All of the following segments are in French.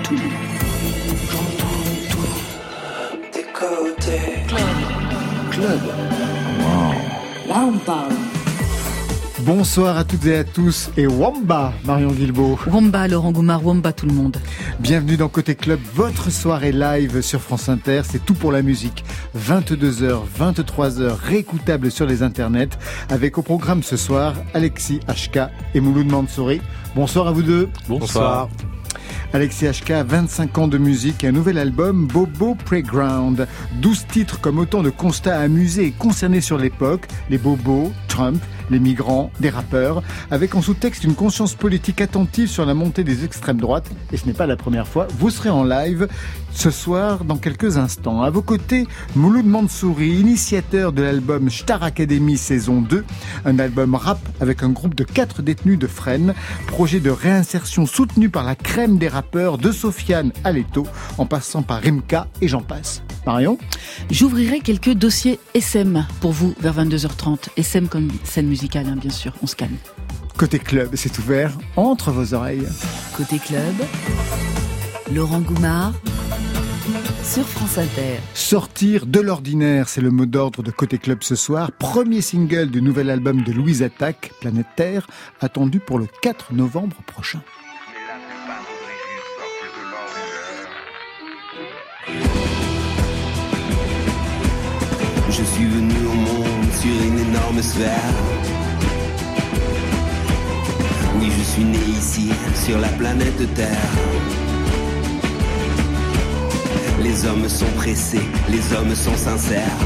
tout. J'entends tout. Des côtés. Club. Wow. Là on parle. Bonsoir à toutes et à tous et Wamba, Marion Guilbault. Wamba, Laurent Goumard, Wamba tout le monde. Bienvenue dans Côté Club, votre soirée live sur France Inter, c'est tout pour la musique. 22h, 23h, réécoutable sur les internets, avec au programme ce soir, Alexis HK et Mouloud Mansouri. Bonsoir à vous deux. Bonsoir. Alexis HK a 25 ans de musique et un nouvel album, Bobo Playground. 12 titres comme autant de constats amusés et concernés sur l'époque, les bobos, Trump, les migrants, des rappeurs, avec en sous-texte une conscience politique attentive sur la montée des extrêmes droites. Et ce n'est pas la première fois, vous serez en live ce soir dans quelques instants. À vos côtés, Mouloud Mansouri, initiateur de l'album Star Academy saison 2, un album rap avec un groupe de 4 détenus de Fresnes, projet de réinsertion soutenu par la crème des rappeurs de Sofiane à Leto, en passant par Rimka et j'en passe. Marion ? J'ouvrirai quelques dossiers SM pour vous vers 22h30. SM comme scène musicale, bien sûr, on se calme. Côté club, c'est ouvert entre vos oreilles. Côté club, Laurent Goumard sur France Inter. Sortir de l'ordinaire, c'est le mot d'ordre de Côté Club ce soir. Premier single du nouvel album de Louise Attaque, Planète Terre, attendu pour le 4 novembre prochain. Je suis venu au monde sur une énorme sphère. Oui, je suis né ici, sur la planète Terre. Les hommes sont pressés, les hommes sont sincères.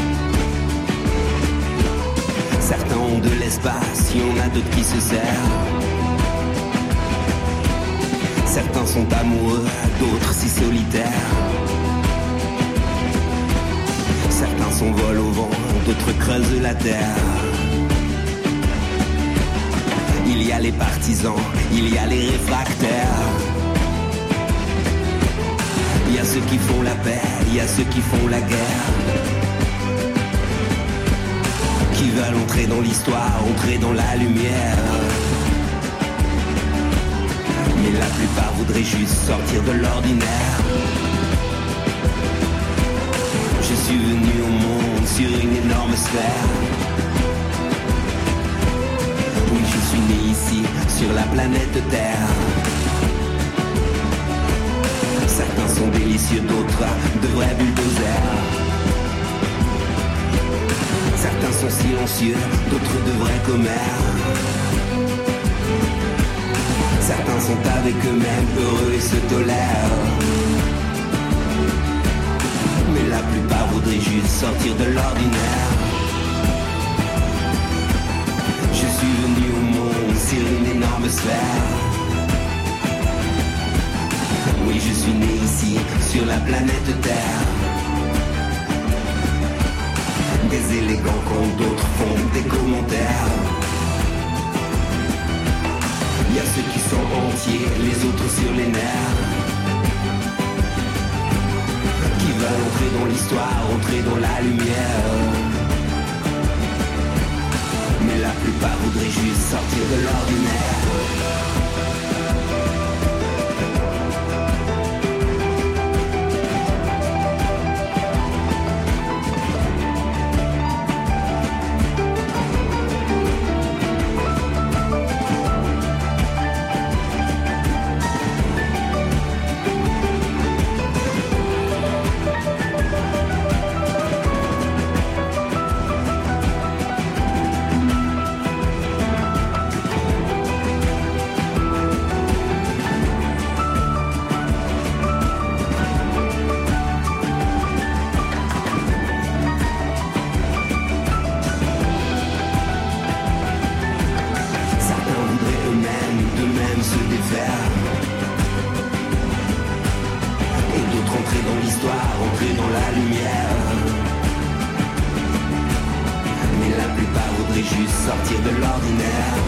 Certains ont de l'espace, il y en a d'autres qui se serrent. Certains sont amoureux, d'autres si solitaires. Certains s'envolent au vent, d'autres creusent la terre. Il y a les partisans, il y a les réfractaires. Il y a ceux qui font la paix, il y a ceux qui font la guerre. Qui veulent entrer dans l'histoire, entrer dans la lumière. Mais la plupart voudraient juste sortir de l'ordinaire. Je suis venu au monde sur une énorme sphère. Oui, je suis né ici, sur la planète Terre. Certains sont délicieux, d'autres de vrais bulldozers. Certains sont silencieux, d'autres de vrais commères. Certains sont avec eux-mêmes, heureux et se tolèrent. Mais la plupart voudraient juste sortir de l'ordinaire. Je suis venu au monde sur une énorme sphère. Oui, je suis né ici, sur la planète Terre. Des élégants quand d'autres font des commentaires. Il y a ceux qui sont entiers, les autres sur les nerfs. Qui veulent entrer dans l'histoire, entrer dans la lumière. Mais la plupart voudraient juste sortir de l'ordinaire. Sortir de l'ordinaire.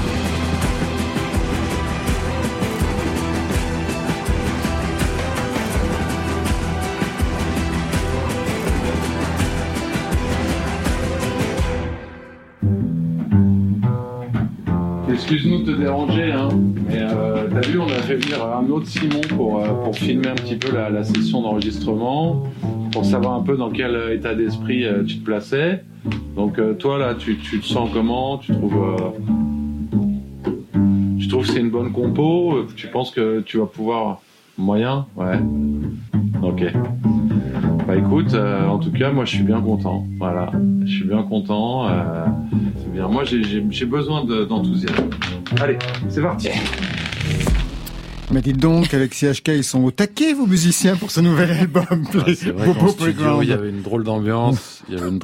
Excuse-nous de te déranger, hein, mais t'as vu, on a fait venir un autre Simon pour filmer un petit peu la session d'enregistrement, pour savoir un peu dans quel état d'esprit tu te plaçais. Donc toi là, tu te sens comment? Tu trouves que c'est une bonne compo? Tu penses que tu vas pouvoir... Moyen? Ouais. Ok. Bah écoute, en tout cas, moi je suis bien content. Voilà. Je suis bien content. C'est bien. Moi j'ai besoin d'enthousiasme. Allez, c'est parti. Mais dites donc, Alexis HK, ils sont au taquet, vos musiciens, pour ce nouvel album. Ouais, c'est vrai qu'en studio, il y avait une drôle d'ambiance.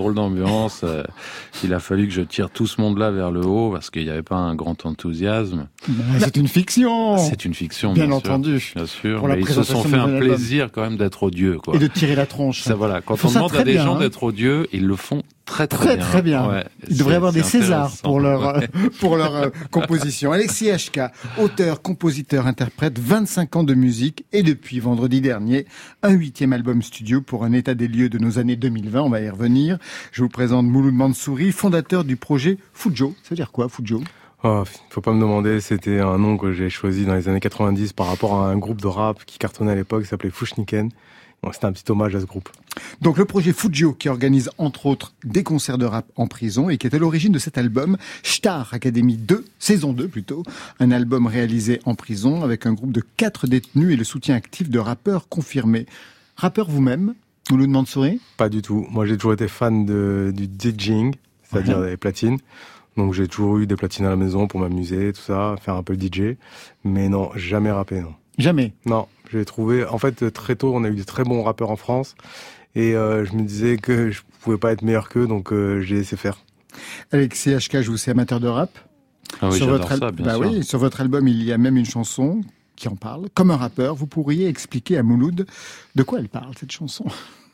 Il a fallu que je tire tout ce monde-là vers le haut parce qu'il n'y avait pas un grand enthousiasme. C'est une fiction. C'est une fiction, bien entendu. Bien sûr. Mais ils se sont fait un plaisir quand même d'être odieux, quoi. Et de tirer la tronche. Ça, voilà. Quand on demande à des gens d'être odieux, ils le font très bien. Ouais, il devrait y avoir des Césars pour leur composition. Alexis HK, auteur, compositeur, interprète, 25 ans de musique et depuis vendredi dernier, un 8e album studio pour un état des lieux de nos années 2020. On va y revenir. Je vous présente Mouloud Mansouri, fondateur du projet Fudjo. Ça veut dire quoi, Fudjo? Faut pas me demander, c'était un nom que j'ai choisi dans les années 90 par rapport à un groupe de rap qui cartonnait à l'époque, qui s'appelait Fushniken. Donc c'était un petit hommage à ce groupe. Donc le projet Fudjo, qui organise entre autres des concerts de rap en prison et qui est à l'origine de cet album, Star Academy 2, saison 2 plutôt, un album réalisé en prison avec un groupe de 4 détenus et le soutien actif de rappeurs confirmés. Rappeur vous-même, Mouloud Mansouri? Pas du tout. Moi j'ai toujours été fan du DJing, c'est-à-dire des platines. Donc j'ai toujours eu des platines à la maison pour m'amuser, tout ça, faire un peu le DJ. Mais non, jamais rappé, non. Jamais? Non. J'ai trouvé, en fait, très tôt, on a eu de très bons rappeurs en France. Et je me disais que je pouvais pas être meilleur qu'eux, donc j'ai laissé faire. Alexis HK, vous êtes amateur de rap? Ah oui, j'adore ça, bien sûr. Oui, sur votre album, il y a même une chanson qui en parle. Comme un rappeur, vous pourriez expliquer à Mouloud de quoi elle parle, cette chanson?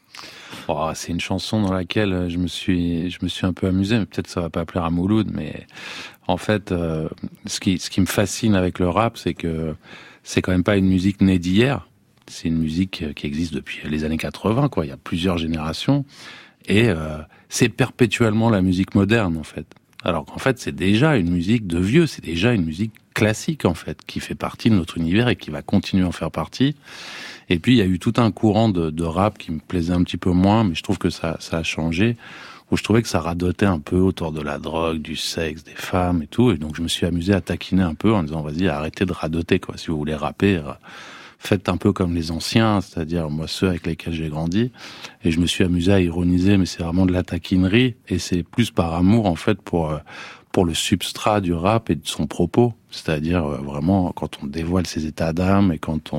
C'est une chanson dans laquelle je me suis un peu amusé, mais peut-être ça va pas plaire à Mouloud, mais en fait, ce qui me fascine avec le rap, c'est que c'est quand même pas une musique née d'hier. C'est une musique qui existe depuis les années 80, quoi. Il y a plusieurs générations. Et c'est perpétuellement la musique moderne, en fait. Alors qu'en fait, c'est déjà une musique de vieux. C'est déjà une musique classique, en fait, qui fait partie de notre univers et qui va continuer à en faire partie. Et puis, il y a eu tout un courant de rap qui me plaisait un petit peu moins, mais je trouve que ça a changé, où je trouvais que ça radotait un peu autour de la drogue, du sexe, des femmes et tout. Et donc, je me suis amusé à taquiner un peu en disant, vas-y, arrêtez de radoter, quoi. Si vous voulez rapper, faites un peu comme les anciens, c'est-à-dire, moi, ceux avec lesquels j'ai grandi. Et je me suis amusé à ironiser, mais c'est vraiment de la taquinerie. Et c'est plus par amour, en fait, pour le substrat du rap et de son propos. C'est-à-dire, vraiment, quand on dévoile ses états d'âme et quand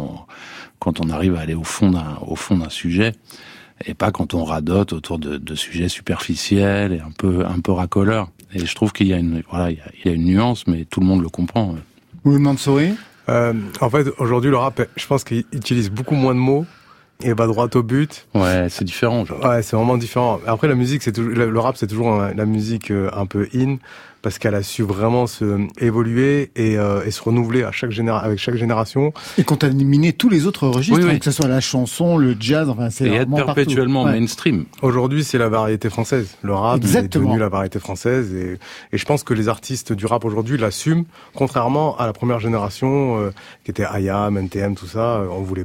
on arrive à aller au fond d'un sujet. Et pas quand on radote autour de sujets superficiels et un peu racoleurs. Et je trouve qu'il y a une nuance, mais tout le monde le comprend. Vous me demandez en fait, aujourd'hui, le rap, je pense qu'il utilise beaucoup moins de mots et va droit au but. Ouais, c'est différent. Ouais, c'est vraiment différent. Après, la musique, le rap, c'est toujours la musique un peu in, parce qu'elle a su vraiment évoluer et se renouveler avec chaque génération. Et contaminer tous les autres registres, que ce soit la chanson, le jazz, enfin, c'est vraiment partout. Et être perpétuellement mainstream. Aujourd'hui, c'est la variété française. Le rap est devenu la variété française et je pense que les artistes du rap aujourd'hui l'assument, contrairement à la première génération qui était IAM, NTM, tout ça.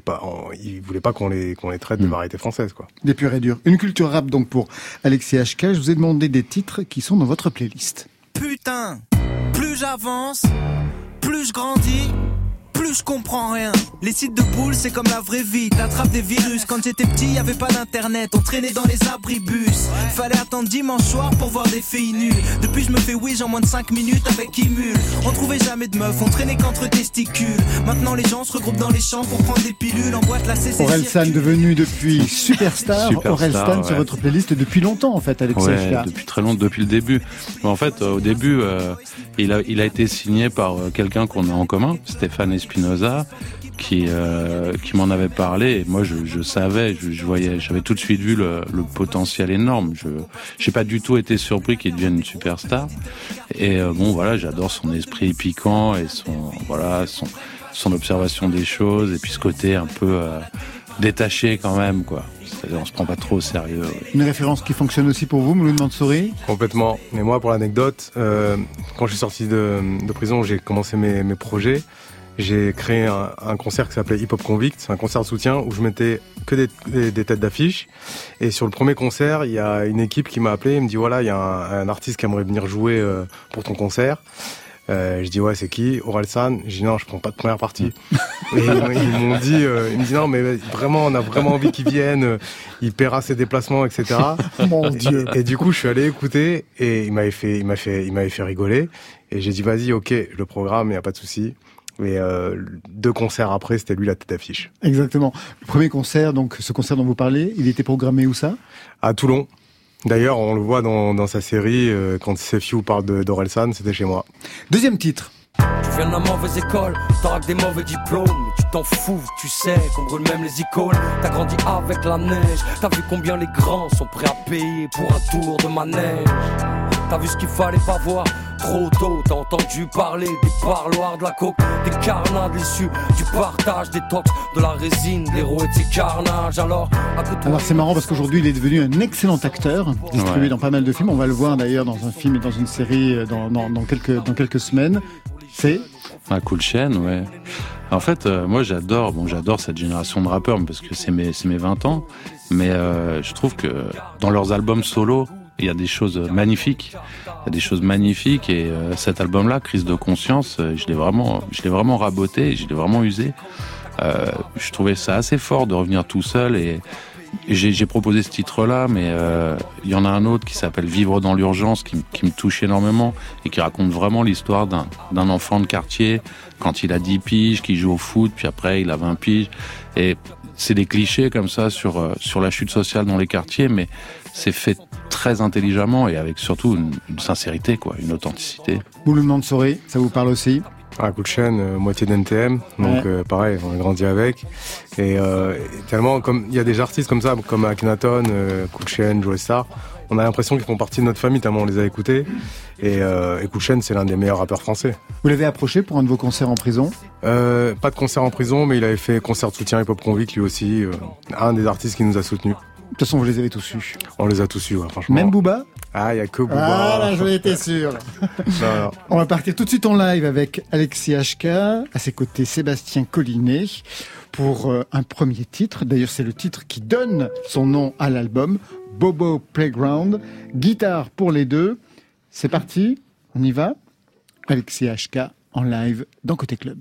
Ils voulaient pas qu'on les traite de variété française, quoi. Des purs et durs. Une culture rap donc pour Alexis HK. Je vous ai demandé des titres qui sont dans votre playlist. Putain, plus j'avance, plus je grandis, plus je comprends rien. Les sites de boules, c'est comme la vraie vie, t'attrapes des virus. Quand j'étais petit, y avait pas d'internet, on traînait dans les abribus. Fallait attendre dimanche soir pour voir des filles nues. Depuis je me fais Wish en moins de 5 minutes avec Imul. On trouvait jamais de meufs, on traînait qu'entre testicules. Maintenant les gens se regroupent dans les champs pour prendre des pilules. En boîte la CC. Orelsan devenu depuis superstar. Orelsan sur votre playlist depuis longtemps en fait, Alexis HK. Depuis très longtemps, depuis le début. Mais en fait, au début, il a été signé par quelqu'un qu'on a en commun, Stéphane Espinosa, qui m'en avait parlé. Et moi, je savais, je voyais, j'avais tout de suite vu le potentiel énorme. J'ai pas du tout été surpris qu'il devienne une superstar. Et j'adore son esprit piquant et son observation des choses et puis ce côté un peu détaché quand même, quoi. C'est-à-dire, on se prend pas trop au sérieux. Une référence qui fonctionne aussi pour vous, Mouloud Mansouri? Complètement. Mais moi, pour l'anecdote, quand je suis sorti de prison, j'ai commencé mes projets. J'ai créé un concert qui s'appelait Hip Hop Convict. C'est un concert de soutien où je mettais que des têtes d'affiche. Et sur le premier concert, il y a une équipe qui m'a appelé. Il me dit, voilà, il y a un artiste qui aimerait venir jouer pour ton concert. Je dis, ouais, c'est qui? Orelsan. Je dis, non, je prends pas de première partie. Et ils m'ont dit, il me dit, non, mais vraiment, on a vraiment envie qu'il vienne. Il paiera ses déplacements, etc. Mon Dieu. Et du coup, je suis allé écouter et il m'avait fait rigoler. Et j'ai dit, vas-y, ok, le programme, il n'y a pas de souci. Et 2 concerts après, c'était lui la tête d'affiche. Exactement. Le premier concert, donc ce concert dont vous parlez, il était programmé où ça? À Toulon. D'ailleurs, on le voit dans sa série, quand Sefiu parle d'Orelsan, c'était chez moi. Deuxième titre. Tu viens de la mauvaise école, t'auras que des mauvais diplômes, mais tu t'en fous, tu sais qu'on brûle même les icônes. T'as grandi avec la neige, t'as vu combien les grands sont prêts à payer pour un tour de manège. T'as vu ce qu'il fallait pas voir trop tôt, t'as entendu parler des parloirs de la coke, des carnats de l'issue, du partage des tox, de la résine, des roues et de ces carnages. Alors c'est marrant parce qu'aujourd'hui il est devenu un excellent acteur, distribué dans pas mal de films. On va le voir d'ailleurs dans un film et dans une série dans quelques semaines. C'est Cool Chain, ouais. En fait, moi j'adore cette génération de rappeurs parce que c'est mes 20 ans, mais je trouve que dans leurs albums solo, il y a des choses magnifiques. Et cet album-là, Crise de conscience, je l'ai vraiment raboté, je l'ai vraiment usé. Je trouvais ça assez fort de revenir tout seul et j'ai proposé ce titre-là, mais il y en a un autre qui s'appelle Vivre dans l'urgence qui me touche énormément et qui raconte vraiment l'histoire d'un enfant de quartier quand il a 10 piges, qui joue au foot, puis après il a 20 piges. Et c'est des clichés comme ça sur la chute sociale dans les quartiers, mais c'est fait très intelligemment et avec surtout une sincérité, quoi, une authenticité. Mouloud Mansouri, ça vous parle aussi? Cool Chain, moitié d'NTM, donc pareil, on a grandi avec. Et tellement, comme il y a des artistes comme ça, comme Akhenaton, Cool Chain, Joe Star, on a l'impression qu'ils font partie de notre famille tellement on les a écoutés. Et Cool Chain, c'est l'un des meilleurs rappeurs français. Vous l'avez approché pour un de vos concerts en prison? Pas de concert en prison, mais il avait fait concert de soutien Hip Hop Convict lui aussi, un des artistes qui nous a soutenus. De toute façon, vous les avez tous eus. On les a tous eus, ouais, franchement. Même Booba? Ah, il y a que Booba. Ah là, j'en étais sûr. Non. On va partir tout de suite en live avec Alexis HK, à ses côtés Sébastien Collinet, pour un premier titre. D'ailleurs, c'est le titre qui donne son nom à l'album, Bobo Playground. Guitare pour les deux. C'est parti, on y va. Alexis HK en live dans Côté Club.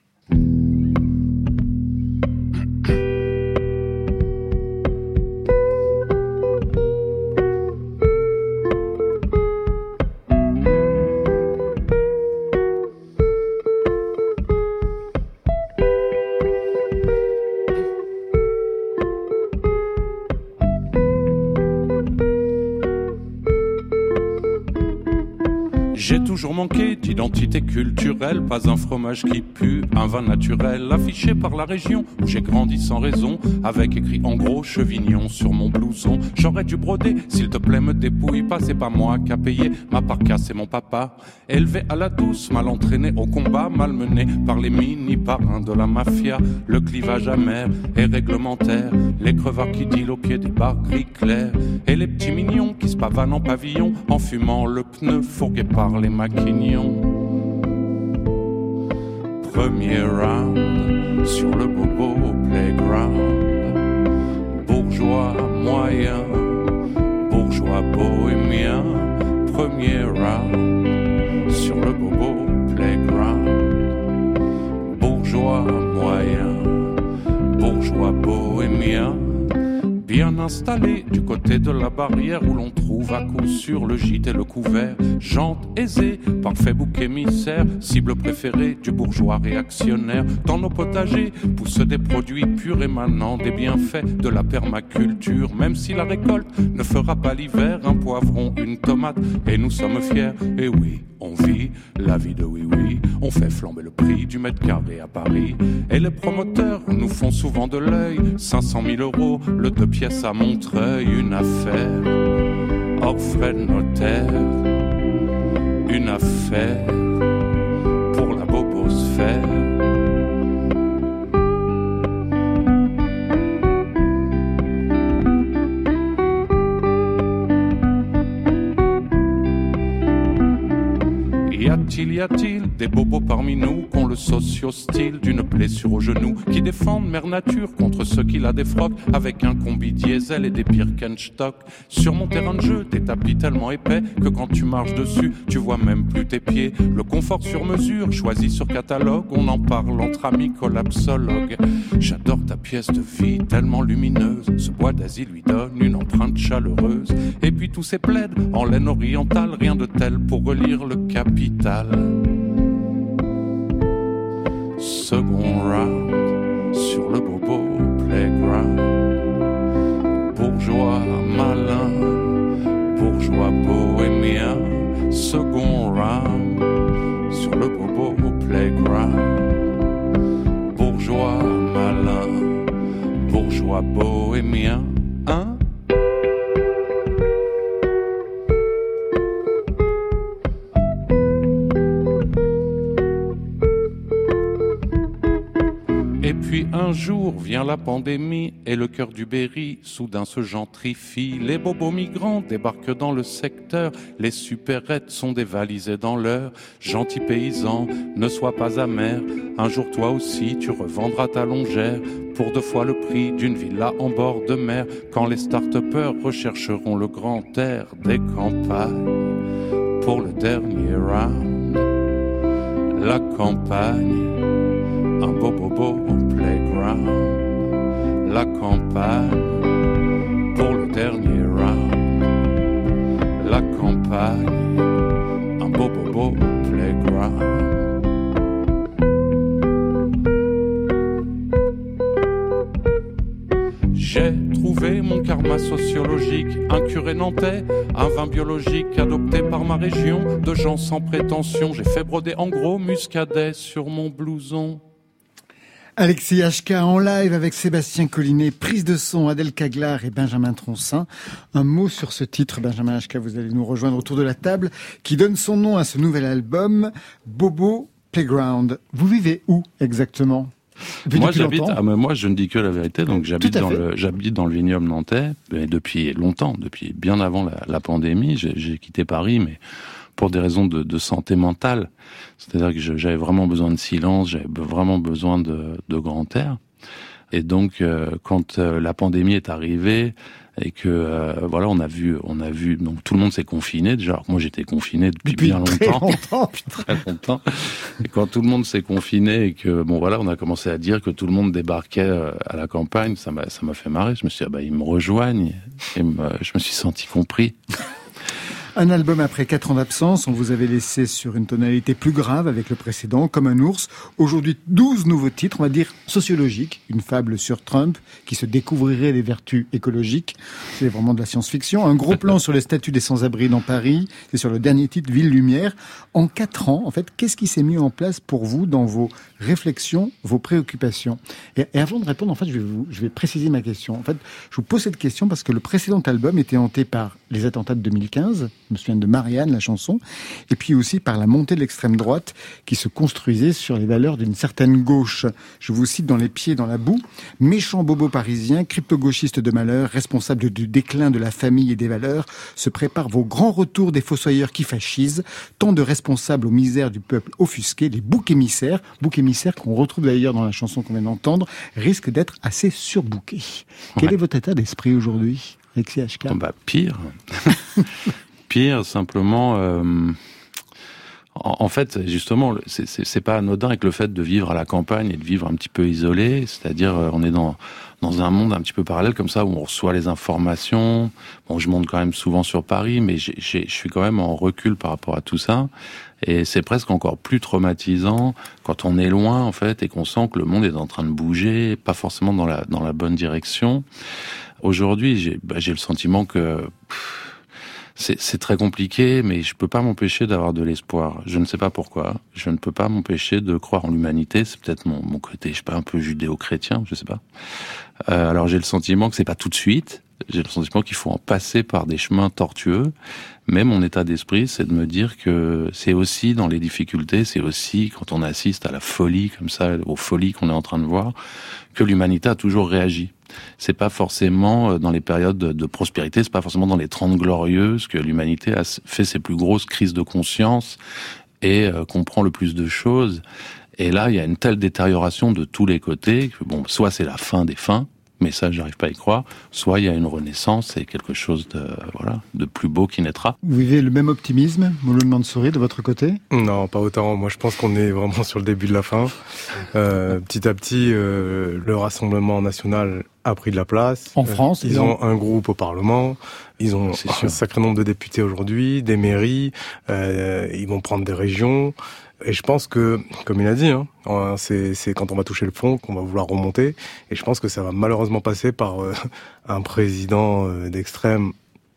J'ai toujours manqué d'identité culturelle, pas un fromage qui pue, un vin naturel, affiché par la région où j'ai grandi sans raison, avec écrit en gros Chevignon sur mon blouson. J'aurais dû broder, s'il te plaît me dépouille pas, c'est pas moi qui a payé ma parka, c'est mon papa. Élevé à la douce, mal entraîné au combat, malmené par les mini-parrains de la mafia. Le clivage amer et réglementaire, les crevards qui dealent au pied des bars gris clairs, et les petits mignons qui se pavanent en pavillon, en fumant le pneu fourgué par les maquignons. Premier round sur le Bobo Playground. Bourgeois moyen, bourgeois bohémien. Premier round sur le Bobo Playground. Bourgeois moyen, bourgeois bohémien. Bien installé du côté de la barrière où l'on trouve à coup sûr le gîte et le couvert. Jante aisée, parfait bouc émissaire, cible préférée du bourgeois réactionnaire. Dans nos potagers poussent des produits purs émanant des bienfaits de la permaculture. Même si la récolte ne fera pas l'hiver, un poivron, une tomate, et nous sommes fiers. Et oui, on vit la vie de oui-oui. On fait flamber le prix du mètre carré à Paris. Et les promoteurs nous font souvent de l'œil. 500 000 €, le 2 pièces à Montreuil. Une affaire hors frais de notaire. Une affaire pour la bobosphère. y a-t-il des bobos parmi nous qu'ont le socio-style d'une blessure au genou, qui défendent mère nature contre ceux qui la défroquent avec un combi diesel et des Birkenstock. Sur mon terrain de jeu, des tapis tellement épais que quand tu marches dessus, tu vois même plus tes pieds. Le confort sur mesure, choisi sur catalogue, on en parle entre amis collapsologues. J'adore ta pièce de vie tellement lumineuse, ce bois d'Asie lui donne une empreinte chaleureuse. Et puis tous ces plaids en laine orientale, rien de tel pour relire le Capital. Second round sur le Bobo Playground. Bourgeois malin, bourgeois bohémien. Second round sur le Bobo Playground. Bourgeois malin, bourgeois bohémien. Hein? Et puis un jour vient la pandémie et le cœur du Berry soudain se gentrifie. Les bobos migrants débarquent dans le secteur, les supérettes sont dévalisées dans l'heure. Gentil paysan, ne sois pas amer, un jour toi aussi tu revendras ta longère pour 2 fois le prix d'une villa en bord de mer, quand les start-upers rechercheront le grand air des campagnes. Pour le dernier round, la campagne, un bobo playground, la campagne. Pour le dernier round, la campagne, un bobo playground. J'ai trouvé mon karma sociologique, un curé nantais, un vin biologique adopté par ma région, de gens sans prétention. J'ai fait broder en gros muscadet sur mon blouson. Alexis HK en live avec Sébastien Collinet, prise de son Adèle Caglar et Benjamin Troncin. Un mot sur ce titre, Benjamin HK, vous allez nous rejoindre autour de la table, qui donne son nom à ce nouvel album, Bobo Playground. Vous vivez où exactement ? Moi, moi, je ne dis que la vérité. Donc, j'habite dans le vignoble nantais depuis longtemps, depuis bien avant la pandémie. J'ai quitté Paris, mais pour des raisons de santé mentale. C'est-à-dire que j'avais vraiment besoin de silence, j'avais vraiment besoin de grand air. Et donc, quand la pandémie est arrivée et que voilà, on a vu, donc tout le monde s'est confiné. Déjà, alors moi j'étais confiné depuis bien longtemps, depuis très longtemps. Et quand tout le monde s'est confiné et que bon voilà, on a commencé à dire que tout le monde débarquait à la campagne, ça m'a fait marrer. Je me suis dit, ils me rejoignent. Et je me suis senti compris. Un album après 4 ans d'absence, on vous avait laissé sur une tonalité plus grave avec le précédent, Comme un ours. Aujourd'hui, 12 nouveaux titres, on va dire sociologiques. Une fable sur Trump, qui se découvrirait les vertus écologiques. C'est vraiment de la science-fiction. Un gros plan sur les statuts des sans-abri dans Paris. C'est sur le dernier titre, Ville Lumière. En 4 ans, en fait, qu'est-ce qui s'est mis en place pour vous dans vos réflexions, vos préoccupations? Et avant de répondre, en fait, je vais préciser ma question. En fait, je vous pose cette question parce que le précédent album était hanté par les attentats de 2015. Je me souviens de Marianne, la chanson, et puis aussi par la montée de l'extrême droite qui se construisait sur les valeurs d'une certaine gauche. Je vous cite dans Les pieds dans la boue: méchant bobo parisien, crypto-gauchiste de malheur, responsable du déclin de la famille et des valeurs, se prépare vos grands retours des fossoyeurs qui fascisent, tant de responsables aux misères du peuple offusqué, les boucs émissaires qu'on retrouve d'ailleurs dans la chanson qu'on vient d'entendre, risquent d'être assez surbookés. Quel est votre état d'esprit aujourd'hui, Alexis HK? Pire. Pire, simplement. En fait, justement, c'est pas anodin avec le fait de vivre à la campagne et de vivre un petit peu isolé. C'est-à-dire, on est dans un monde un petit peu parallèle comme ça où on reçoit les informations. Bon, je monte quand même souvent sur Paris, mais je suis quand même en recul par rapport à tout ça. Et c'est presque encore plus traumatisant quand on est loin, en fait, et qu'on sent que le monde est en train de bouger, pas forcément dans la bonne direction. Aujourd'hui, j'ai le sentiment que c'est très compliqué, mais je peux pas m'empêcher d'avoir de l'espoir. Je ne sais pas pourquoi. Je ne peux pas m'empêcher de croire en l'humanité. C'est peut-être mon côté, je sais pas, un peu judéo-chrétien, je sais pas. Alors j'ai le sentiment que c'est pas tout de suite. J'ai le sentiment qu'il faut en passer par des chemins tortueux. Mais mon état d'esprit, c'est de me dire que c'est aussi dans les difficultés, c'est aussi quand on assiste à la folie comme ça, aux folies qu'on est en train de voir, que l'humanité a toujours réagi. C'est pas forcément dans les périodes de prospérité, c'est pas forcément dans les 30 glorieuses que l'humanité a fait ses plus grosses crises de conscience et comprend le plus de choses. Et là, il y a une telle détérioration de tous les côtés que bon, soit c'est la fin des fins, mais ça, j'arrive pas à y croire. Soit il y a une renaissance et quelque chose de plus beau qui naîtra. Vous vivez le même optimisme, Mouloud Mansouri, de votre côté? Non, pas autant. Moi, je pense qu'on est vraiment sur le début de la fin. Petit à petit, le Rassemblement national a pris de la place. En France, ils ont un groupe au Parlement. Ils ont un sacré nombre de députés aujourd'hui, des mairies. Ils vont prendre des régions. Et je pense que, comme il a dit, c'est quand on va toucher le fond qu'on va vouloir remonter. Et je pense que ça va malheureusement passer par un président d'extrême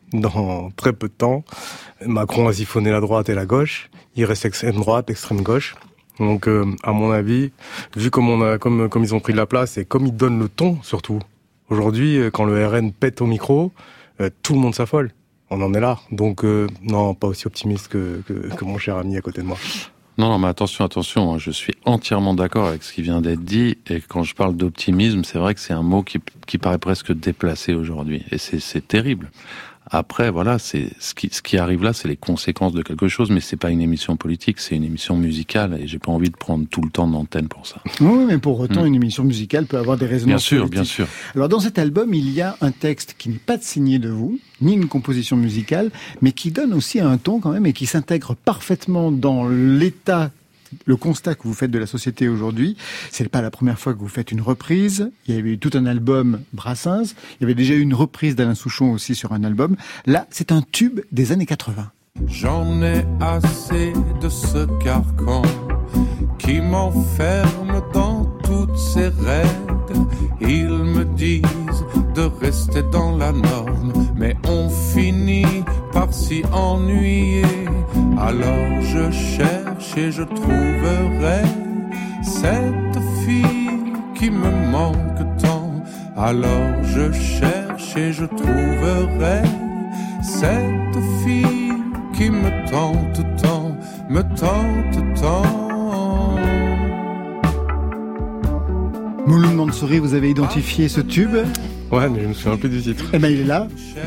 dans très peu de temps. Macron a siphonné la droite et la gauche. Il reste extrême droite, extrême gauche. Donc, à mon avis, vu comme ils ont pris de la place et comme ils donnent le ton, surtout. Aujourd'hui, quand le RN pète au micro, tout le monde s'affole. On en est là. Donc, non, pas aussi optimiste que mon cher ami à côté de moi. Non, mais attention, je suis entièrement d'accord avec ce qui vient d'être dit, et quand je parle d'optimisme, c'est vrai que c'est un mot qui paraît presque déplacé aujourd'hui, et c'est terrible. Après, voilà, c'est ce qui arrive là, c'est les conséquences de quelque chose, mais c'est pas une émission politique, c'est une émission musicale, et j'ai pas envie de prendre tout le temps d'antenne pour ça. Oui, mais pour autant, une émission musicale peut avoir des résonances politiques. Bien sûr. Alors, dans cet album, il y a un texte qui n'est pas signé de vous, ni une composition musicale, mais qui donne aussi un ton quand même, et qui s'intègre parfaitement dans l'état, le constat que vous faites de la société aujourd'hui. C'est pas la première fois que vous faites une reprise. Il y avait eu tout un album Brassens. Il y avait déjà eu une reprise d'Alain Souchon aussi sur un album. Là, c'est un tube des années 80. J'en ai assez de ce carcan qui m'enferme dans toutes ses règles. Ils me disent de rester dans la norme, mais on finit par s'y ennuyer. Alors je cherche et je trouverai cette fille qui me manque tant. Alors je cherche et je trouverai cette fille qui me tente tant, me tente tant. Mouloud Mansouri, vous avez identifié ce tube? Ouais, mais je me souviens plus du titre. Eh ben, il est là.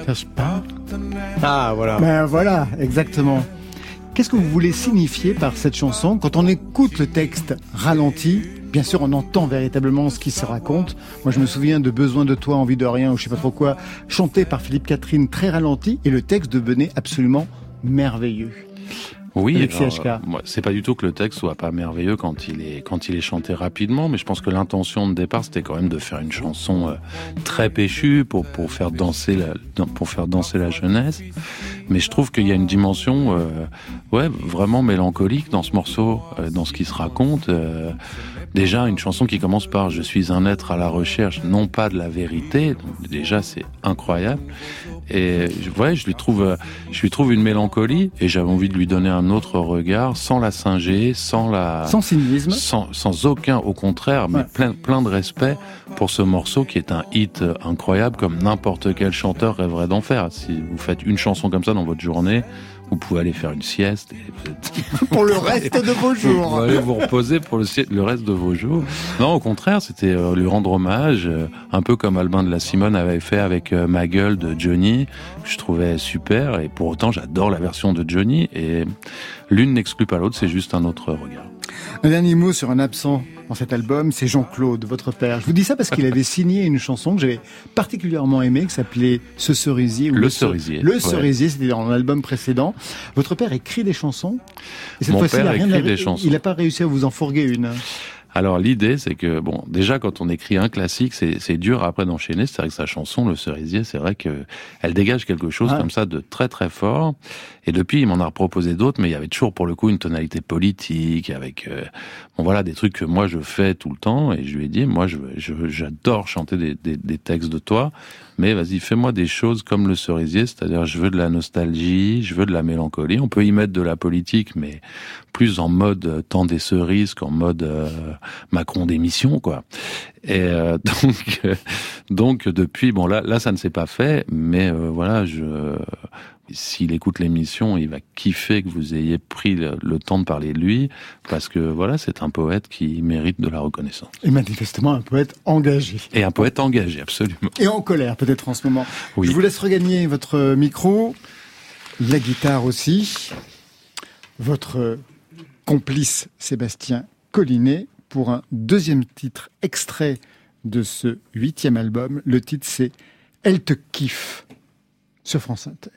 Ah, voilà. Ben voilà, exactement. Qu'est-ce que vous voulez signifier par cette chanson? Quand on écoute le texte ralenti, bien sûr, on entend véritablement ce qui se raconte. Moi, je me souviens de Besoin de toi, envie de rien, ou je sais pas trop quoi, chanté par Philippe Catherine, très ralenti, et le texte devenait absolument merveilleux. Oui, moi, c'est pas du tout que le texte soit pas merveilleux quand il est chanté rapidement, mais je pense que l'intention de départ, c'était quand même de faire une chanson très péchue pour faire danser la jeunesse. Mais je trouve qu'il y a une dimension, vraiment mélancolique dans ce morceau, dans ce qui se raconte. Déjà, une chanson qui commence par « Je suis un être à la recherche, non pas de la vérité ». Donc, déjà, c'est incroyable. Et je lui trouve une mélancolie, et j'avais envie de lui donner un autre regard, sans la singer, sans cynisme, sans aucun, au contraire, mais plein de respect pour ce morceau qui est un hit incroyable, comme n'importe quel chanteur rêverait d'en faire. Si vous faites une chanson comme ça dans votre journée, vous pouvez aller faire une sieste et pour le reste de vos jours. Vous allez vous reposer pour le reste de vos jours. Non, au contraire, c'était lui rendre hommage, un peu comme Albin de la Simone avait fait avec Ma gueule de Johnny, que je trouvais super, et pour autant j'adore la version de Johnny, et l'une n'exclut pas l'autre, c'est juste un autre regard. Un dernier mot sur un absent dans cet album, c'est Jean-Claude, votre père. Je vous dis ça parce qu'il avait signé une chanson que j'avais particulièrement aimée, qui s'appelait Ce cerisier. Le cerisier. Le cerisier, c'était dans l'album précédent. Votre père écrit des chansons. Et cette Mon fois-ci, père écrit des chansons. Il n'a pas réussi à vous en fourguer une. Alors l'idée, c'est que déjà quand on écrit un classique, c'est dur après d'enchaîner. C'est vrai que sa chanson, Le cerisier, c'est vrai que elle dégage quelque chose comme ça de très très fort. Et depuis, il m'en a proposé d'autres, mais il y avait toujours pour le coup une tonalité politique, avec des trucs que moi je fais tout le temps. Et je lui ai dit, moi j'adore chanter des textes de toi, mais vas-y, fais-moi des choses comme Le cerisier, c'est-à-dire je veux de la nostalgie, je veux de la mélancolie. On peut y mettre de la politique, mais plus en mode temps des cerises qu'en mode Macron démission, quoi. Et donc depuis, là ça ne s'est pas fait, mais s'il écoute l'émission, il va kiffer que vous ayez pris le temps de parler de lui, parce que c'est un poète qui mérite de la reconnaissance. Et manifestement un poète engagé. Et un poète engagé, absolument. Et en colère, peut-être en ce moment. Oui. Je vous laisse regagner votre micro, la guitare aussi, votre complice Sébastien Collinet pour un deuxième titre extrait de ce 8e album. Le titre, c'est « Elle te kiffe » sur France Inter.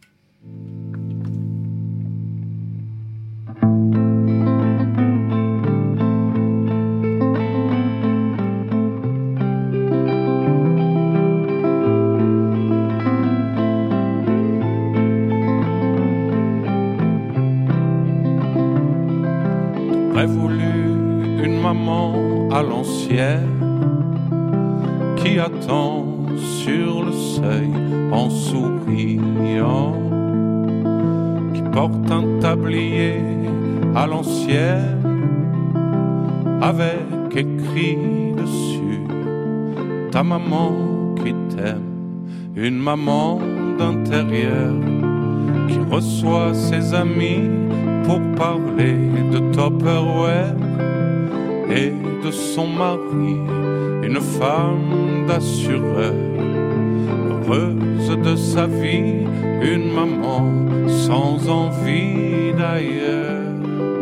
J'aurais voulu une maman à l'ancienne qui attend sur le seuil en souriant, qui porte un tablier à l'ancienne avec écrit dessus ta maman qui t'aime, une maman d'intérieur qui reçoit ses amis pour parler de Tupperware et de son mari, une femme d'assureur, heureuse de sa vie, une maman sans envie d'ailleurs.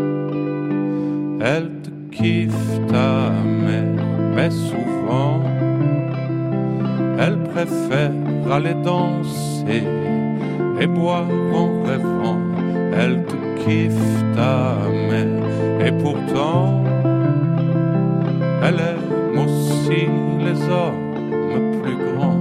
Elle te kiffe ta mère, mais souvent elle préfère aller danser et boire en rêvant. Elle te kiffe ta mère, et pourtant elle aime aussi les hommes plus grands.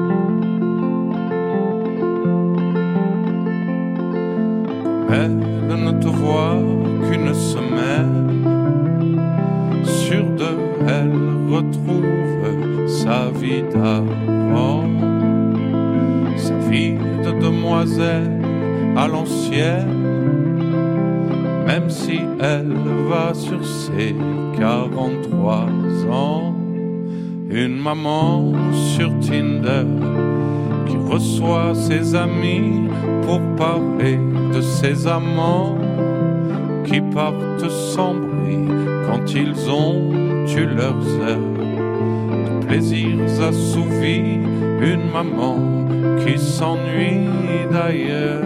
Elle ne te voit qu'une semaine, sur deux elle retrouve sa vie d'avant, sa vie de demoiselle à l'ancienne, même si elle va sur ses 43 ans. Une maman sur Tinder qui reçoit ses amis pour parler de ses amants qui partent sans bruit quand ils ont eu leurs heures de plaisirs assouvis. Une maman qui s'ennuie d'ailleurs.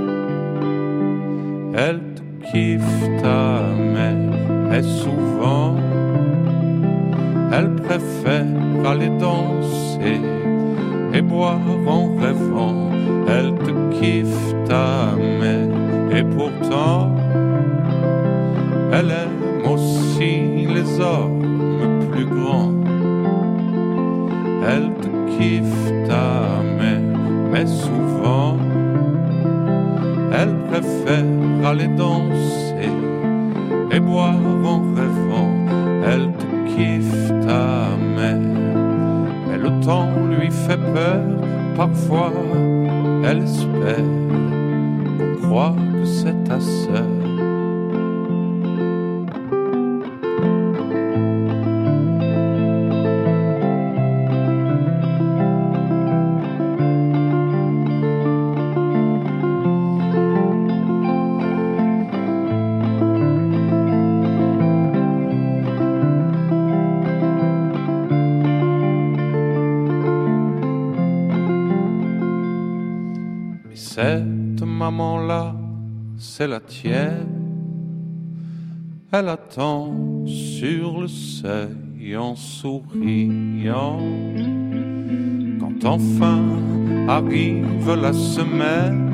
Elle te kiffe ta mère, mais souvent elle préfère aller danser et boire en rêvant. Elle te kiffe ta mère, et pourtant elle aime aussi les hommes plus grands. Elle te kiffe ta mère, mais souvent elle préfère aller danser et boire en rêvant. Elle te kiffe ta mère, mais le temps lui fait peur. Parfois elle espère qu'on croit que c'est ta sœur. Cette maman-là, c'est la tienne. Elle attend sur le seuil en souriant. Quand enfin arrive la semaine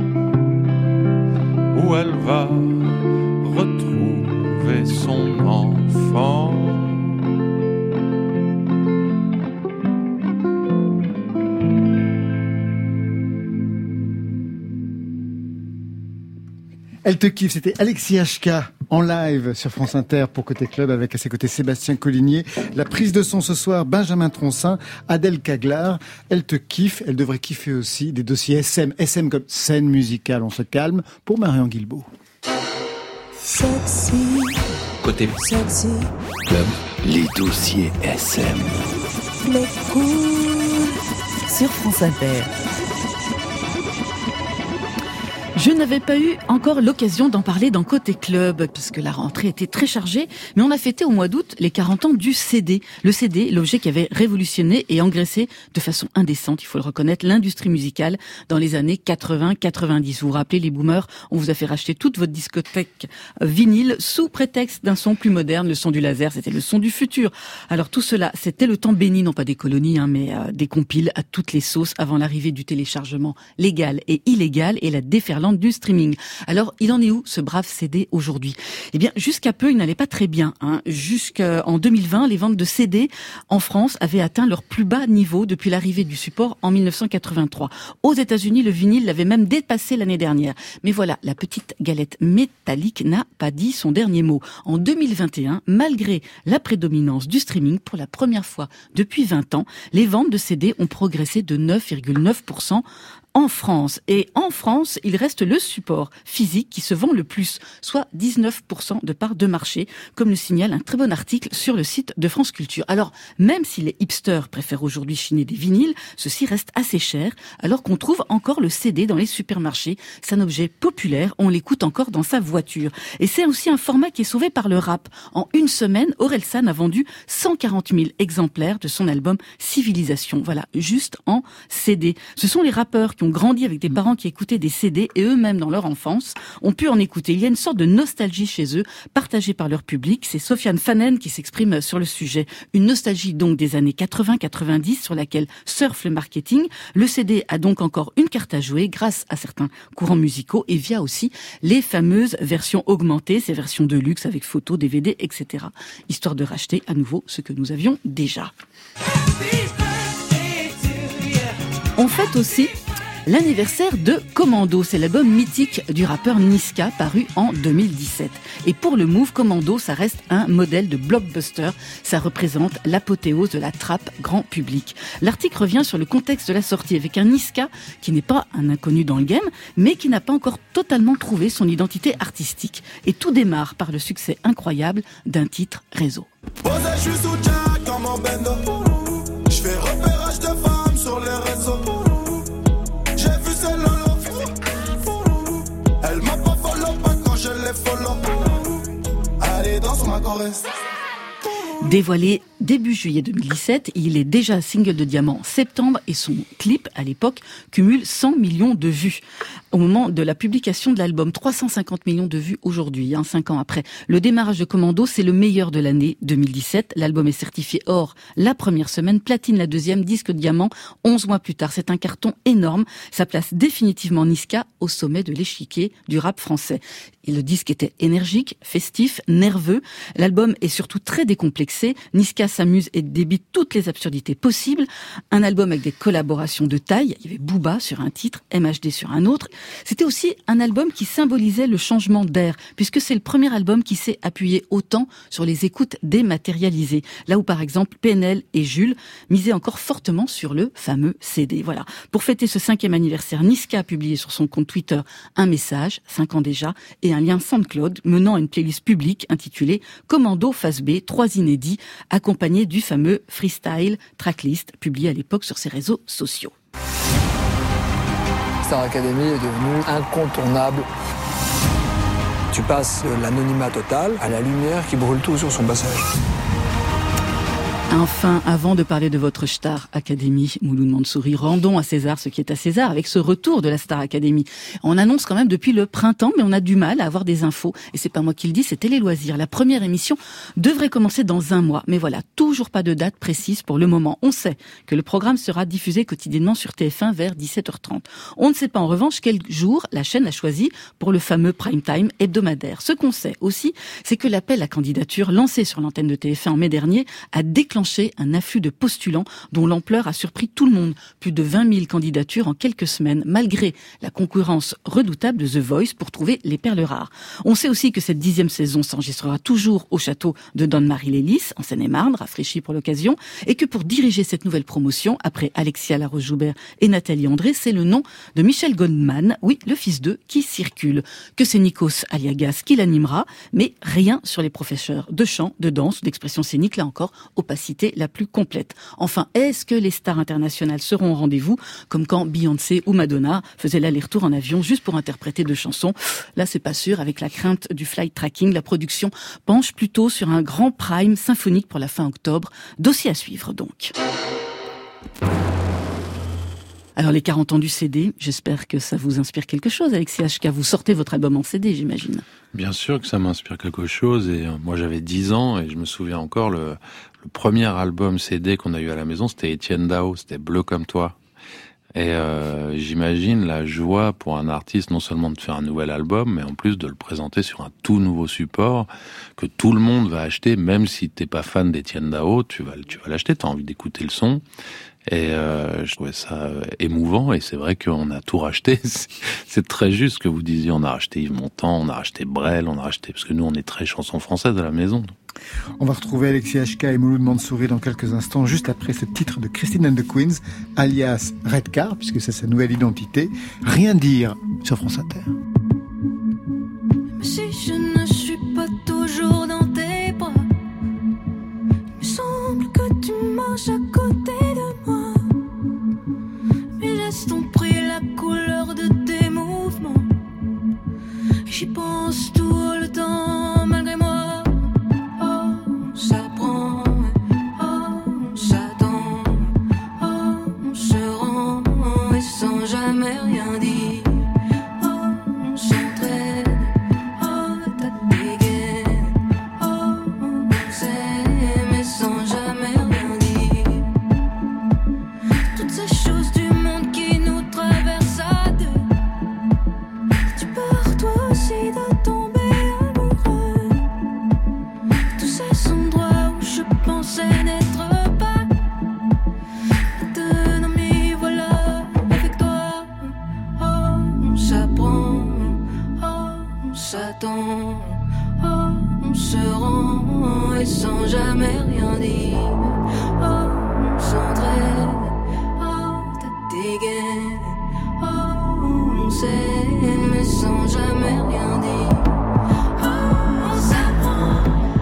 où elle va retrouver son enfant. Elle te kiffe, c'était Alexis HK en live sur France Inter pour Côté Club avec à ses côtés Sébastien Collignet. La prise de son ce soir, Benjamin Troncin, Adèle Caglar. Elle te kiffe, elle devrait kiffer aussi des dossiers SM. SM comme scène musicale, on se calme, pour Marion Guilbault. Sexy. Côté Sexy. Club, les dossiers SM. Les cool. Sur France Inter. Je n'avais pas eu encore l'occasion d'en parler dans Côté Club, parce que la rentrée était très chargée, mais on a fêté au mois d'août les 40 ans du CD. Le CD, l'objet qui avait révolutionné et engraissé de façon indécente, il faut le reconnaître, l'industrie musicale dans les années 80-90. Vous vous rappelez, les boomers, on vous a fait racheter toute votre discothèque vinyle sous prétexte d'un son plus moderne, le son du laser, c'était le son du futur. Alors tout cela, c'était le temps béni, non pas des colonies, mais des compiles à toutes les sauces avant l'arrivée du téléchargement légal et illégal et la déferlante du streaming. Alors, il en est où ce brave CD aujourd'hui ? Eh bien, jusqu'à peu, il n'allait pas très bien. Jusqu'en 2020, les ventes de CD en France avaient atteint leur plus bas niveau depuis l'arrivée du support en 1983. Aux États-Unis, le vinyle l'avait même dépassé l'année dernière. Mais voilà, la petite galette métallique n'a pas dit son dernier mot. En 2021, malgré la prédominance du streaming, pour la première fois depuis 20 ans, les ventes de CD ont progressé de 9,9% en France. Et en France, il reste le support physique qui se vend le plus, soit 19% de part de marché, comme le signale un très bon article sur le site de France Culture. Alors, même si les hipsters préfèrent aujourd'hui chiner des vinyles, ceci reste assez cher, alors qu'on trouve encore le CD dans les supermarchés. C'est un objet populaire, on l'écoute encore dans sa voiture. Et c'est aussi un format qui est sauvé par le rap. En une semaine, Orelsan a vendu 140 000 exemplaires de son album Civilisation. Voilà, juste en CD. Ce sont les rappeurs qui ont grandi avec des parents qui écoutaient des CD et eux-mêmes dans leur enfance ont pu en écouter. Il y a une sorte de nostalgie chez eux, partagée par leur public. C'est Sofiane Fanen qui s'exprime sur le sujet. Une nostalgie donc des années 80-90 sur laquelle surfe le marketing. Le CD a donc encore une carte à jouer grâce à certains courants musicaux et via aussi les fameuses versions augmentées, ces versions de luxe avec photos, DVD, etc. Histoire de racheter à nouveau ce que nous avions déjà. On fête aussi l'anniversaire de Commando, c'est l'album mythique du rappeur Niska paru en 2017. Et pour le Move, Commando, ça reste un modèle de blockbuster. Ça représente l'apothéose de la trappe grand public. L'article revient sur le contexte de la sortie avec un Niska qui n'est pas un inconnu dans le game, mais qui n'a pas encore totalement trouvé son identité artistique. Et tout démarre par le succès incroyable d'un titre Réseau. Je suis sous Jack comme en bendo. Je fais repérage de femmes sur les réseaux. J'ai vu celle elle m'a pas follow, pas quand je l'ai follow. Allez, danse ma chorus. Dévoilé début juillet 2017, il est déjà single de diamant en septembre et son clip, à l'époque, cumule 100 millions de vues. Au moment de la publication de l'album, 350 millions de vues aujourd'hui, 5 ans après. Le démarrage de Commando, c'est le meilleur de l'année 2017. L'album est certifié or la première semaine, platine la deuxième, disque diamant 11 mois plus tard. C'est un carton énorme. Ça place définitivement Niska au sommet de l'échiquier du rap français. Et le disque était énergique, festif, nerveux. L'album est surtout très décomplexé. Niska s'amuse et débite toutes les absurdités possibles. Un album avec des collaborations de taille. Il y avait Booba sur un titre, MHD sur un autre. C'était aussi un album qui symbolisait le changement d'air, puisque c'est le premier album qui s'est appuyé autant sur les écoutes dématérialisées. Là où, par exemple, PNL et Jules misaient encore fortement sur le fameux CD. Voilà. Pour fêter ce 5e anniversaire, Niska a publié sur son compte Twitter un message, 5 ans déjà, et un lien SoundCloud menant à une playlist publique intitulée Commando Phase B, 3 inédits, accompagnés du fameux freestyle tracklist publié à l'époque sur ses réseaux sociaux. Star Academy est devenue incontournable. Tu passes de l'anonymat total à la lumière qui brûle tout sur son passage. Enfin, avant de parler de votre Star Academy, Mouloud Mansouri, rendons à César ce qui est à César avec ce retour de la Star Academy. On annonce quand même depuis le printemps, mais on a du mal à avoir des infos. Et c'est pas moi qui le dis, c'est Télé Loisirs. La première émission devrait commencer dans 1 mois. Mais voilà, toujours pas de date précise pour le moment. On sait que le programme sera diffusé quotidiennement sur TF1 vers 17h30. On ne sait pas en revanche quel jour la chaîne a choisi pour le fameux prime time hebdomadaire. Ce qu'on sait aussi, c'est que l'appel à candidature lancé sur l'antenne de TF1 en mai dernier a déclenché un afflux de postulants dont l'ampleur a surpris tout le monde. Plus de 20 000 candidatures en quelques semaines, malgré la concurrence redoutable de The Voice pour trouver les perles rares. On sait aussi que cette 10e saison s'enregistrera toujours au château de Donne-Marie-les-Lys, en Seine-et-Marne, rafraîchi pour l'occasion, et que pour diriger cette nouvelle promotion, après Alexia Laroche-Joubert et Nathalie André, c'est le nom de Michel Goldman, oui, le fils d'eux, qui circule. Que c'est Nikos Aliagas qui l'animera, mais rien sur les professeurs de chant, de danse, d'expression scénique, là encore, opacité diversité la plus complète. Enfin, est-ce que les stars internationales seront au rendez-vous, comme quand Beyoncé ou Madonna faisaient l'aller-retour en avion juste pour interpréter 2 chansons? Là, c'est pas sûr. Avec la crainte du flight tracking, la production penche plutôt sur un grand prime symphonique pour la fin octobre. Dossier à suivre donc. Alors les 40 ans du CD, j'espère que ça vous inspire quelque chose, Alexis HK. Vous sortez votre album en CD, j'imagine. Bien sûr que ça m'inspire quelque chose, et moi j'avais 10 ans, et je me souviens encore, le premier album CD qu'on a eu à la maison, c'était Étienne Dao, c'était Bleu comme toi. Et j'imagine la joie pour un artiste, non seulement de faire un nouvel album, mais en plus de le présenter sur un tout nouveau support que tout le monde va acheter, même si t'es pas fan d'Étienne Dao, tu vas l'acheter, t'as envie d'écouter le son. Et je trouvais ça émouvant, et c'est vrai qu'on a tout racheté. C'est très juste ce que vous disiez, on a racheté Yves Montand, on a racheté Brel, on a racheté, parce que nous on est très chansons françaises à la maison. On va retrouver Alexis HK et Mouloud Mansouri dans quelques instants, juste après ce titre de Christine and the Queens, alias Redcar, puisque c'est sa nouvelle identité. Rien dire sur France Inter. Si je ne suis pas toujours dans tes bras, il me semble que tu marches à côté de moi. Mais laisse ton prix la couleur de tes mouvements. J'y pense tout le temps malgré moi. Ça prend, on s'attend, on se rend et sans jamais rien dire. On s'entraîne, t'as des gaines, on s'aime mais sans jamais rien dire. Toutes ces choses du monde qui nous traversent à deux. Tu pars toi aussi de tomber amoureux. Tous ces endroits où je pensais n'être pas. Maintenant m'y voilà avec toi. On s'apprend, on s'attend, on se rend et sans jamais rien dire. On s'entraîne, t'as des gaines. On s'aime mais sans jamais rien dire. On s'apprend.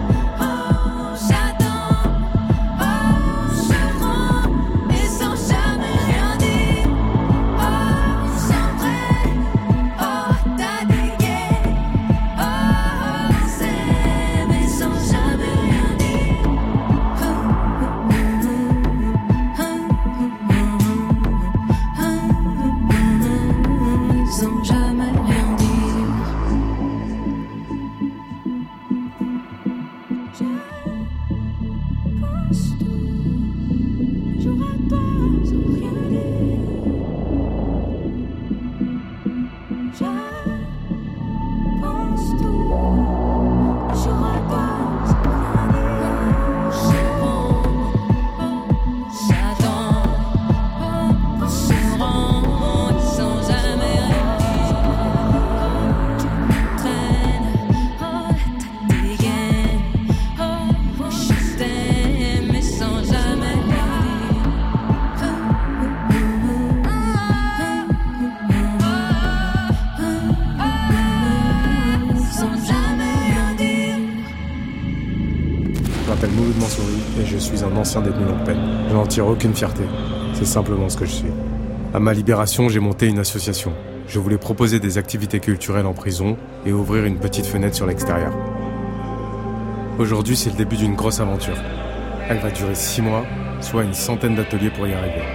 Détenu longue peine. Je n'en tire aucune fierté. C'est simplement ce que je suis. À ma libération, j'ai monté une association. Je voulais proposer des activités culturelles en prison et ouvrir une petite fenêtre sur l'extérieur. Aujourd'hui, c'est le début d'une grosse aventure. Elle va durer 6 mois, soit une centaine d'ateliers pour y arriver.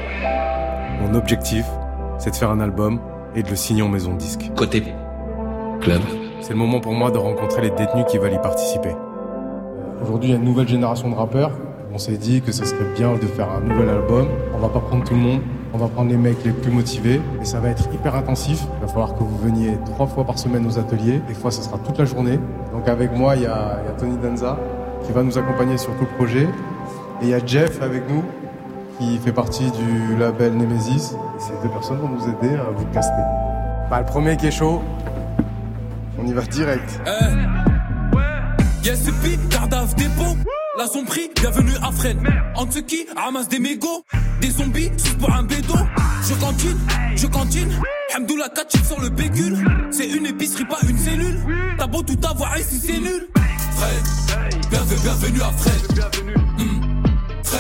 Mon objectif, c'est de faire un album et de le signer en maison de disque. Côté club. C'est le moment pour moi de rencontrer les détenus qui veulent y participer. Aujourd'hui, il y a une nouvelle génération de rappeurs. On s'est dit que ce serait bien de faire un nouvel album. On va pas prendre tout le monde, on va prendre les mecs les plus motivés. Et ça va être hyper intensif. Il va falloir que vous veniez 3 fois par semaine aux ateliers. Des fois, ça sera toute la journée. Donc avec moi, il y a Tony Danza qui va nous accompagner sur tout le projet. Et il y a Jeff avec nous qui fait partie du label Nemesis. Et ces 2 personnes vont nous aider à vous caster. Le premier qui est chaud, on y va direct. Yes, c'est pire, Cardave dépôt. La sombrie, bienvenue à Fresnes. En ceux qui ramassent des mégots, des zombies, sous pour un bédo. Je cantine. Hamdoullah, 4 chips sur le pécule. C'est une épicerie, pas une cellule. T'as beau tout avoir ici, c'est nul. Fresnes, bienvenue à Fresnes.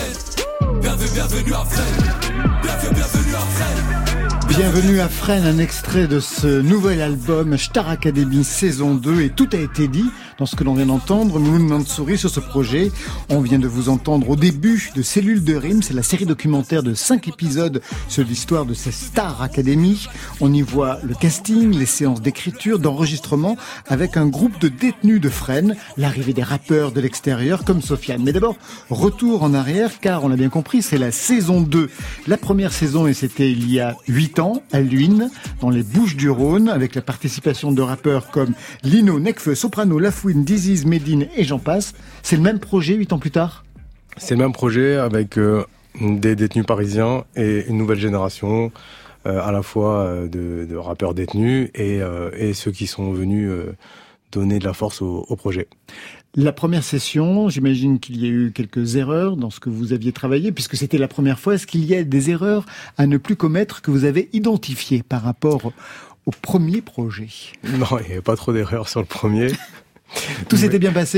bienvenue à Fresnes. Bienvenue à Fresnes. Bienvenue à Fresnes, un extrait de ce nouvel album Star Academy saison 2 et tout a été dit dans ce que l'on vient d'entendre. Mouloud Mansouri sur ce projet. On vient de vous entendre au début de Cellules de Rime, c'est la série documentaire de 5 épisodes sur l'histoire de cette Star Academy. On y voit le casting, les séances d'écriture, d'enregistrement avec un groupe de détenus de Fresnes, l'arrivée des rappeurs de l'extérieur comme Sofiane. Mais d'abord, retour en arrière car on l'a bien compris, c'est la saison 2. La première saison, et c'était il y a 8 ans, à Luynes, dans les Bouches-du-Rhône, avec la participation de rappeurs comme Lino, Nekfeu, Soprano, Lafouine, Diziz, Medine et j'en passe. C'est le même projet 8 ans plus tard ? C'est le même projet avec des détenus parisiens et une nouvelle génération, à la fois de rappeurs détenus et ceux qui sont venus donner de la force au projet. La première session, j'imagine qu'il y a eu quelques erreurs dans ce que vous aviez travaillé, puisque c'était la première fois. Est-ce qu'il y a des erreurs à ne plus commettre que vous avez identifiées par rapport au premier projet ? Non, il n'y avait pas trop d'erreurs sur le premier. Tout s'était bien passé ?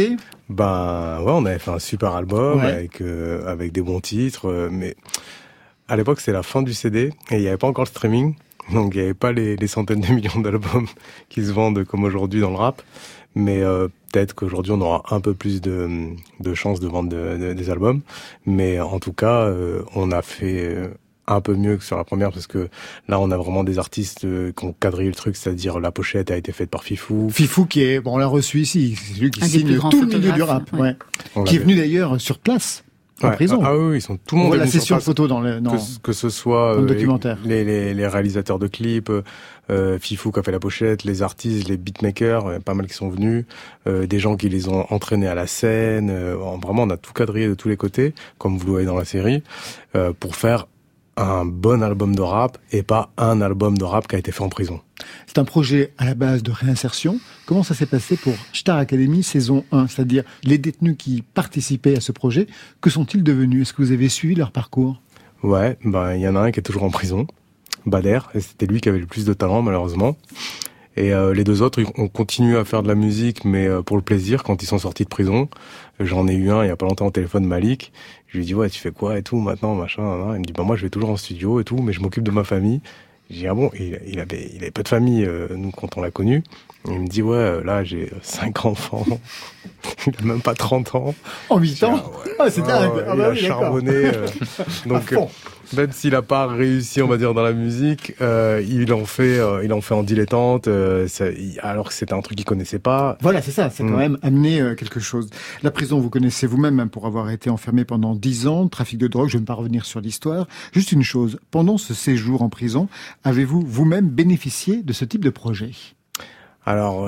Ben ouais, on avait fait un super album avec des bons titres, mais à l'époque c'était la fin du CD et il n'y avait pas encore le streaming, donc il n'y avait pas les centaines de millions d'albums qui se vendent comme aujourd'hui dans le rap. Mais peut-être qu'aujourd'hui on aura un peu plus de chances de vendre des albums, mais en tout cas on a fait un peu mieux que sur la première parce que là on a vraiment des artistes qui ont quadrillé le truc, c'est-à-dire la pochette a été faite par Fifou. Fifou qui est, on l'a reçu ici, c'est lui qui signe tout le milieu du rap, qui est venu d'ailleurs sur place. En prison. Ah oui, ils sont tout le monde. On voit la session photo dans que ce soit dans le documentaire. Les réalisateurs de clips, Fifou qui a fait la pochette, les artistes, les beatmakers, pas mal qui sont venus, des gens qui les ont entraînés à la scène. Vraiment, on a tout quadrillé de tous les côtés, comme vous le voyez dans la série, pour faire un bon album de rap et pas un album de rap qui a été fait en prison. C'est un projet à la base de réinsertion. Comment ça s'est passé pour Star Academy saison 1 ? C'est-à-dire les détenus qui participaient à ce projet, que sont-ils devenus ? Est-ce que vous avez suivi leur parcours ? Ouais, il y en a un qui est toujours en prison, Bader, et c'était lui qui avait le plus de talent malheureusement. Et les deux autres ont continué à faire de la musique, mais pour le plaisir, quand ils sont sortis de prison. J'en ai eu un il y a pas longtemps au téléphone, Malik. Je lui ai dit ouais, tu fais quoi et tout maintenant, machin. Il me dit moi je vais toujours en studio et tout, mais je m'occupe de ma famille. J'ai dit ah bon, il avait pas de famille nous quand on l'a connu. Il me dit ouais, là j'ai 5 enfants. Il a même pas 30 ans. En 8 ans c'est dingue. Il a charbonné. Donc même s'il a pas réussi, on va dire, dans la musique, il en fait en dilettante, alors que c'était un truc qu'il connaissait pas. Voilà, c'est ça, c'est quand même amener quelque chose. La prison, vous connaissez vous-même pour avoir été enfermé pendant 10 ans, trafic de drogue, je ne vais pas revenir sur l'histoire. Juste une chose, pendant ce séjour en prison, avez-vous vous-même bénéficié de ce type de projet ? Alors,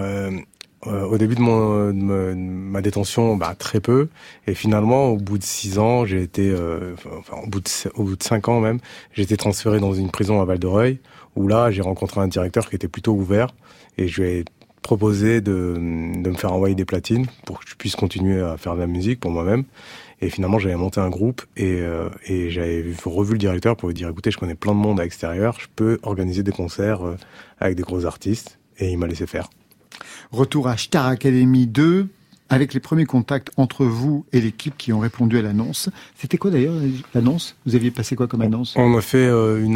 au début de ma détention, très peu. Et finalement, au bout de 6 ans, j'ai été, au bout de 5 ans même, j'ai été transféré dans une prison à Val-de-Reuil, où là, j'ai rencontré un directeur qui était plutôt ouvert, et je lui ai proposé de me faire envoyer des platines pour que je puisse continuer à faire de la musique pour moi-même. Et finalement, j'avais monté un groupe et j'avais revu le directeur pour lui dire, écoutez, je connais plein de monde à l'extérieur, je peux organiser des concerts avec des gros artistes. Et il m'a laissé faire. Retour à Star Academy 2, avec les premiers contacts entre vous et l'équipe qui ont répondu à l'annonce. C'était quoi d'ailleurs l'annonce ? Vous aviez passé quoi comme annonce ? On a fait une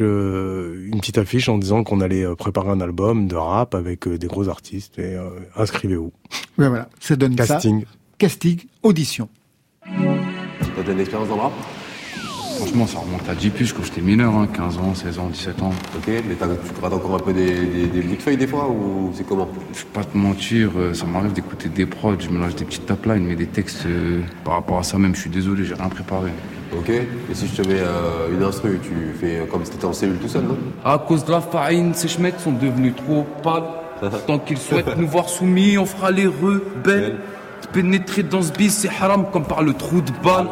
petite affiche en disant qu'on allait préparer un album de rap avec des gros artistes et inscrivez-vous. Ouais, voilà, ça donne casting. Ça. Casting, audition. T'as déjà une expérience dans le rap ? Franchement, ça remonte à 10 piges quand j'étais mineur, 15 ans, 16 ans, 17 ans. Ok, mais tu grattes encore un peu des bouts de feuilles des fois, ou c'est comment ? Je vais pas te mentir, ça m'arrive d'écouter des prods, je mélange des petites taplines, mais des textes, par rapport à ça même, je suis désolé, j'ai rien préparé. Ok, et si je te mets une instru, tu fais comme si t'étais en cellule tout seul, non ? À cause de la farine, ces schmettes sont devenus trop pâles. Tant qu'ils souhaitent nous voir soumis, on fera les rebelles. Pénétrer dans ce bis, c'est haram comme par le trou de balle.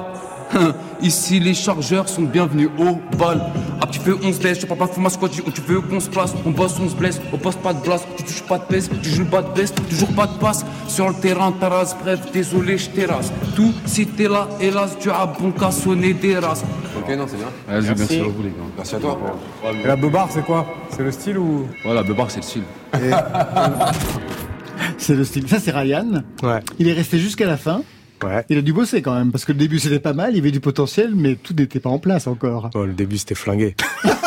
Ici les chargeurs sont bienvenus au bal. Ah tu fais 11 baisse, je parle pas de fumas quoi, tu veux qu'on se place. On bosse, on se blesse, on passe pas de blast. Tu touches pas de pèse, tu joues pas de baisse, toujours pas de passe. Sur le terrain t'arrases, bref désolé je terrasse. Tout si t'es là, hélas tu as bon qu'à sonner des races. Ok non c'est bien. Vas-y merci à vous les gars. Merci à toi. Et la beubar c'est quoi ? C'est le style ou ? Ouais la beubar c'est le style. C'est le style. Ça c'est Ryan. Ouais. Il est resté jusqu'à la fin. Ouais. Il a dû bosser quand même, parce que le début c'était pas mal, il y avait du potentiel, mais tout n'était pas en place encore. Le début c'était flingué.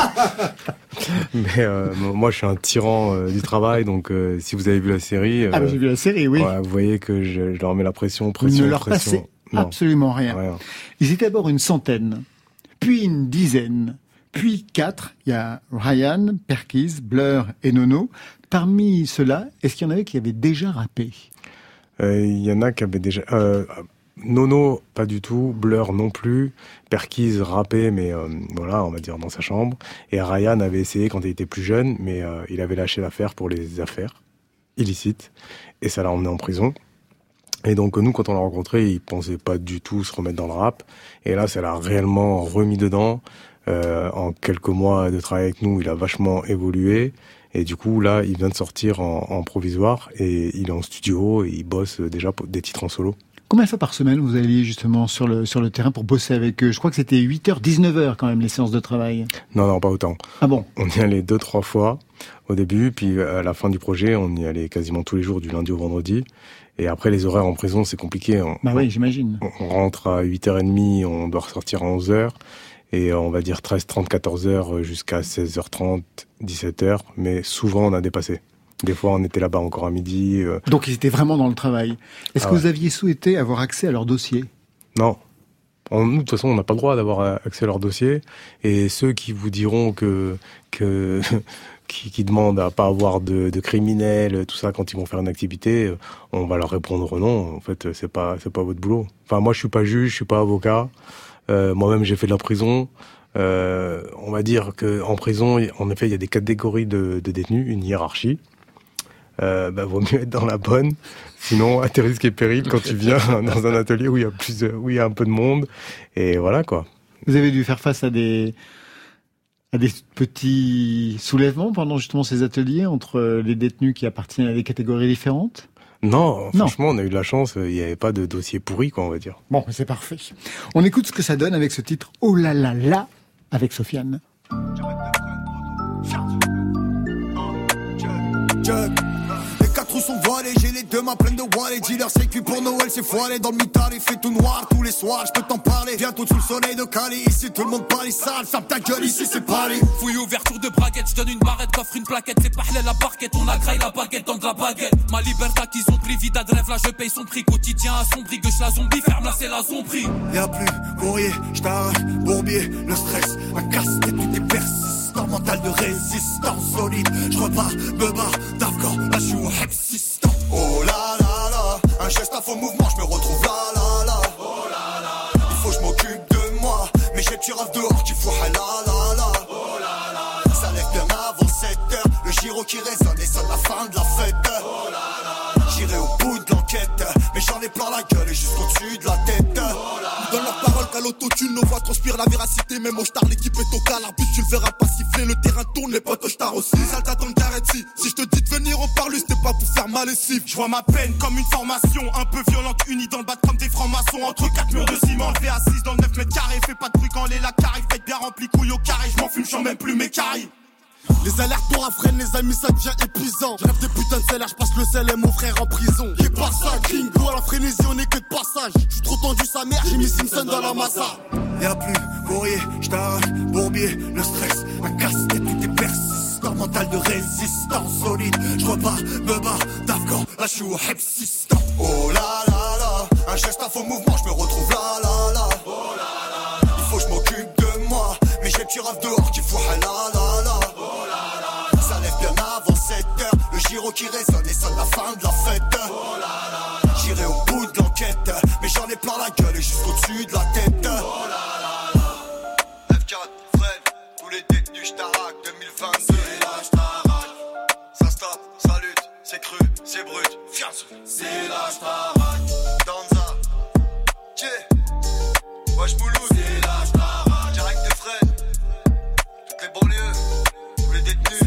Mais moi je suis un tyran du travail, donc si vous avez vu la série... mais j'ai vu la série, oui. Ouais, vous voyez que je leur mets la pression. Ne leur passez absolument rien. Ils étaient d'abord une centaine, puis une dizaine, puis 4. Il y a Ryan, Perkis, Blur et Nono. Parmi ceux-là, est-ce qu'il y en avait qui avaient déjà rappé ? Il y en a qui avaient déjà... Nono, pas du tout. Blur non plus. Perkis rappait, mais voilà, on va dire dans sa chambre. Et Ryan avait essayé quand il était plus jeune, mais il avait lâché l'affaire pour les affaires illicites. Et ça l'a emmené en prison. Et donc nous, quand on l'a rencontré, il pensait pas du tout se remettre dans le rap. Et là, ça l'a réellement remis dedans. En quelques mois de travail avec nous, il a vachement évolué. Et du coup, là, il vient de sortir en provisoire. Et il est en studio et il bosse déjà pour des titres en solo. Combien de fois par semaine vous alliez justement sur le terrain pour bosser avec eux ? Je crois que c'était 8h, 19h quand même, les séances de travail. Non, pas autant. Ah bon ? On y allait 2-3 fois au début, puis à la fin du projet, on y allait quasiment tous les jours, du lundi au vendredi. Et après, les horaires en prison, c'est compliqué. Oui, j'imagine. On rentre à 8h30, on doit ressortir à 11h. Et on va dire 13h30, 14h jusqu'à 16h30, 17h. Mais souvent, on a dépassé. Des fois, on était là-bas encore à midi. Donc, ils étaient vraiment dans le travail. Est-ce que vous aviez souhaité avoir accès à leur dossier ? Non. Nous, de toute façon, on n'a pas le droit d'avoir accès à leur dossier. Et ceux qui vous diront qui demandent à pas avoir de criminels, tout ça, quand ils vont faire une activité, on va leur répondre non. En fait, c'est pas votre boulot. Enfin, moi, je suis pas juge, je suis pas avocat. Moi-même, j'ai fait de la prison. On va dire que en prison, en effet, il y a des catégories de détenus, une hiérarchie. Vaut mieux être dans la bonne. Sinon, à tes risques et périls, quand tu viens dans un atelier où il y a un peu de monde. Et voilà, quoi. Vous avez dû faire face à des petits soulèvements pendant justement ces ateliers entre les détenus qui appartiennent à des catégories différentes ? Non, franchement, on a eu de la chance. Il n'y avait pas de dossier pourri, quoi, on va dire. Bon, c'est parfait. On écoute ce que ça donne avec ce titre « Oh là là là » avec Sofiane. Les 4 roues sont voilées, j'ai les 2 mains pleines de wallets. Dealer sécu pour Noël, c'est foiré. Dans le mitard, il fait tout noir tous les soirs, je peux t'en parler. Bientôt sous le soleil de Cali, ici tout le monde parle sale. Ferme ta gueule, ici c'est Paris. Fouille ouverture de braquette, je donne une barrette, coffre une plaquette. C'est pas la parquette, on agraille la baguette dans de la baguette. Ma liberté qu'ils ont pris, vie d'adrève, là je paye son prix. Quotidien assombri, gauche la zombie, ferme là c'est la zombie. Y'a plus courrier, j't'arrache, bourbier, le stress, un casse-tête, tout est persistant. Mental de résistance solide, j'repars, me barre d'Afghan, là j'suis au hepsistant. Oh là là là, un geste à faux mouvement, j'me retrouve là là là. Oh là là là, il faut que je m'occupe de moi, mais j'ai petit rêve dehors qui fout là là là. Oh là là, ça lève bien avant 7h, le gyro qui résonne et sonne la fin de la fête. Oh là là, j'irai au bout de l'enquête, mais j'en ai plein la gueule et jusqu'au-dessus de la tête. Oh là, dans leurs paroles qu'à l'autotune, nos voix transpirent la véracité. Même au star, l'équipe est au cas. L'arbitre, tu le verras pas siffler. Le terrain tourne, les potes au star aussi. Salta dans le carré si je te dis de venir, on parle, c'était pas pour faire mal et si. Je vois ma peine comme une formation un peu violente, unie dans le bat comme des francs-maçons. Entre 4 murs de ciment, levé à 6 dans le 9 mètres carrés. Fais pas de bruit quand les lacs arrivent, faites bien rempli, couille au carré. Je m'en fume, j'en même plus mes caries. Les allers-retours à freine, les amis, ça devient épuisant. Je rêve des putains de salaires, je passe le sel et mon frère en prison. Qui pas ça, gringo, à la frénésie, on est que de passage. J'suis trop tendu, sa mère, j'ai mis Simpson dans la massa. Y'a plus courrier, j't'arrache, bourbier, le stress, un casse-tête, tout est persistant. Mental de résistance solide, j'repars, me barre d'Afghan, là j'suis au hepsistant. Oh là là là, un geste à faux mouvement, j'me retrouve là là là. Oh là là, il faut que je m'occupe de moi, mais j'ai petit rêve dehors qui fout là là là. Ça lève bien avant 7h, le gyro qui résonne et sonne la fin de la fête. Oh là là, j'irai au bout de l'enquête, mais j'en ai plein la gueule et jusqu'au-dessus de la tête. Oh là là, F4, Fred, tous les détenus j't'arraque 2022. Et là j't'arraque, ça stop, ça lutte, c'est cru, c'est brut, fiance. C'est là j't'arraque, Danza, tchè, wesh Mouloud. C'est là j't'arraque, direct de Fred, toutes les banlieues, tous les détenus.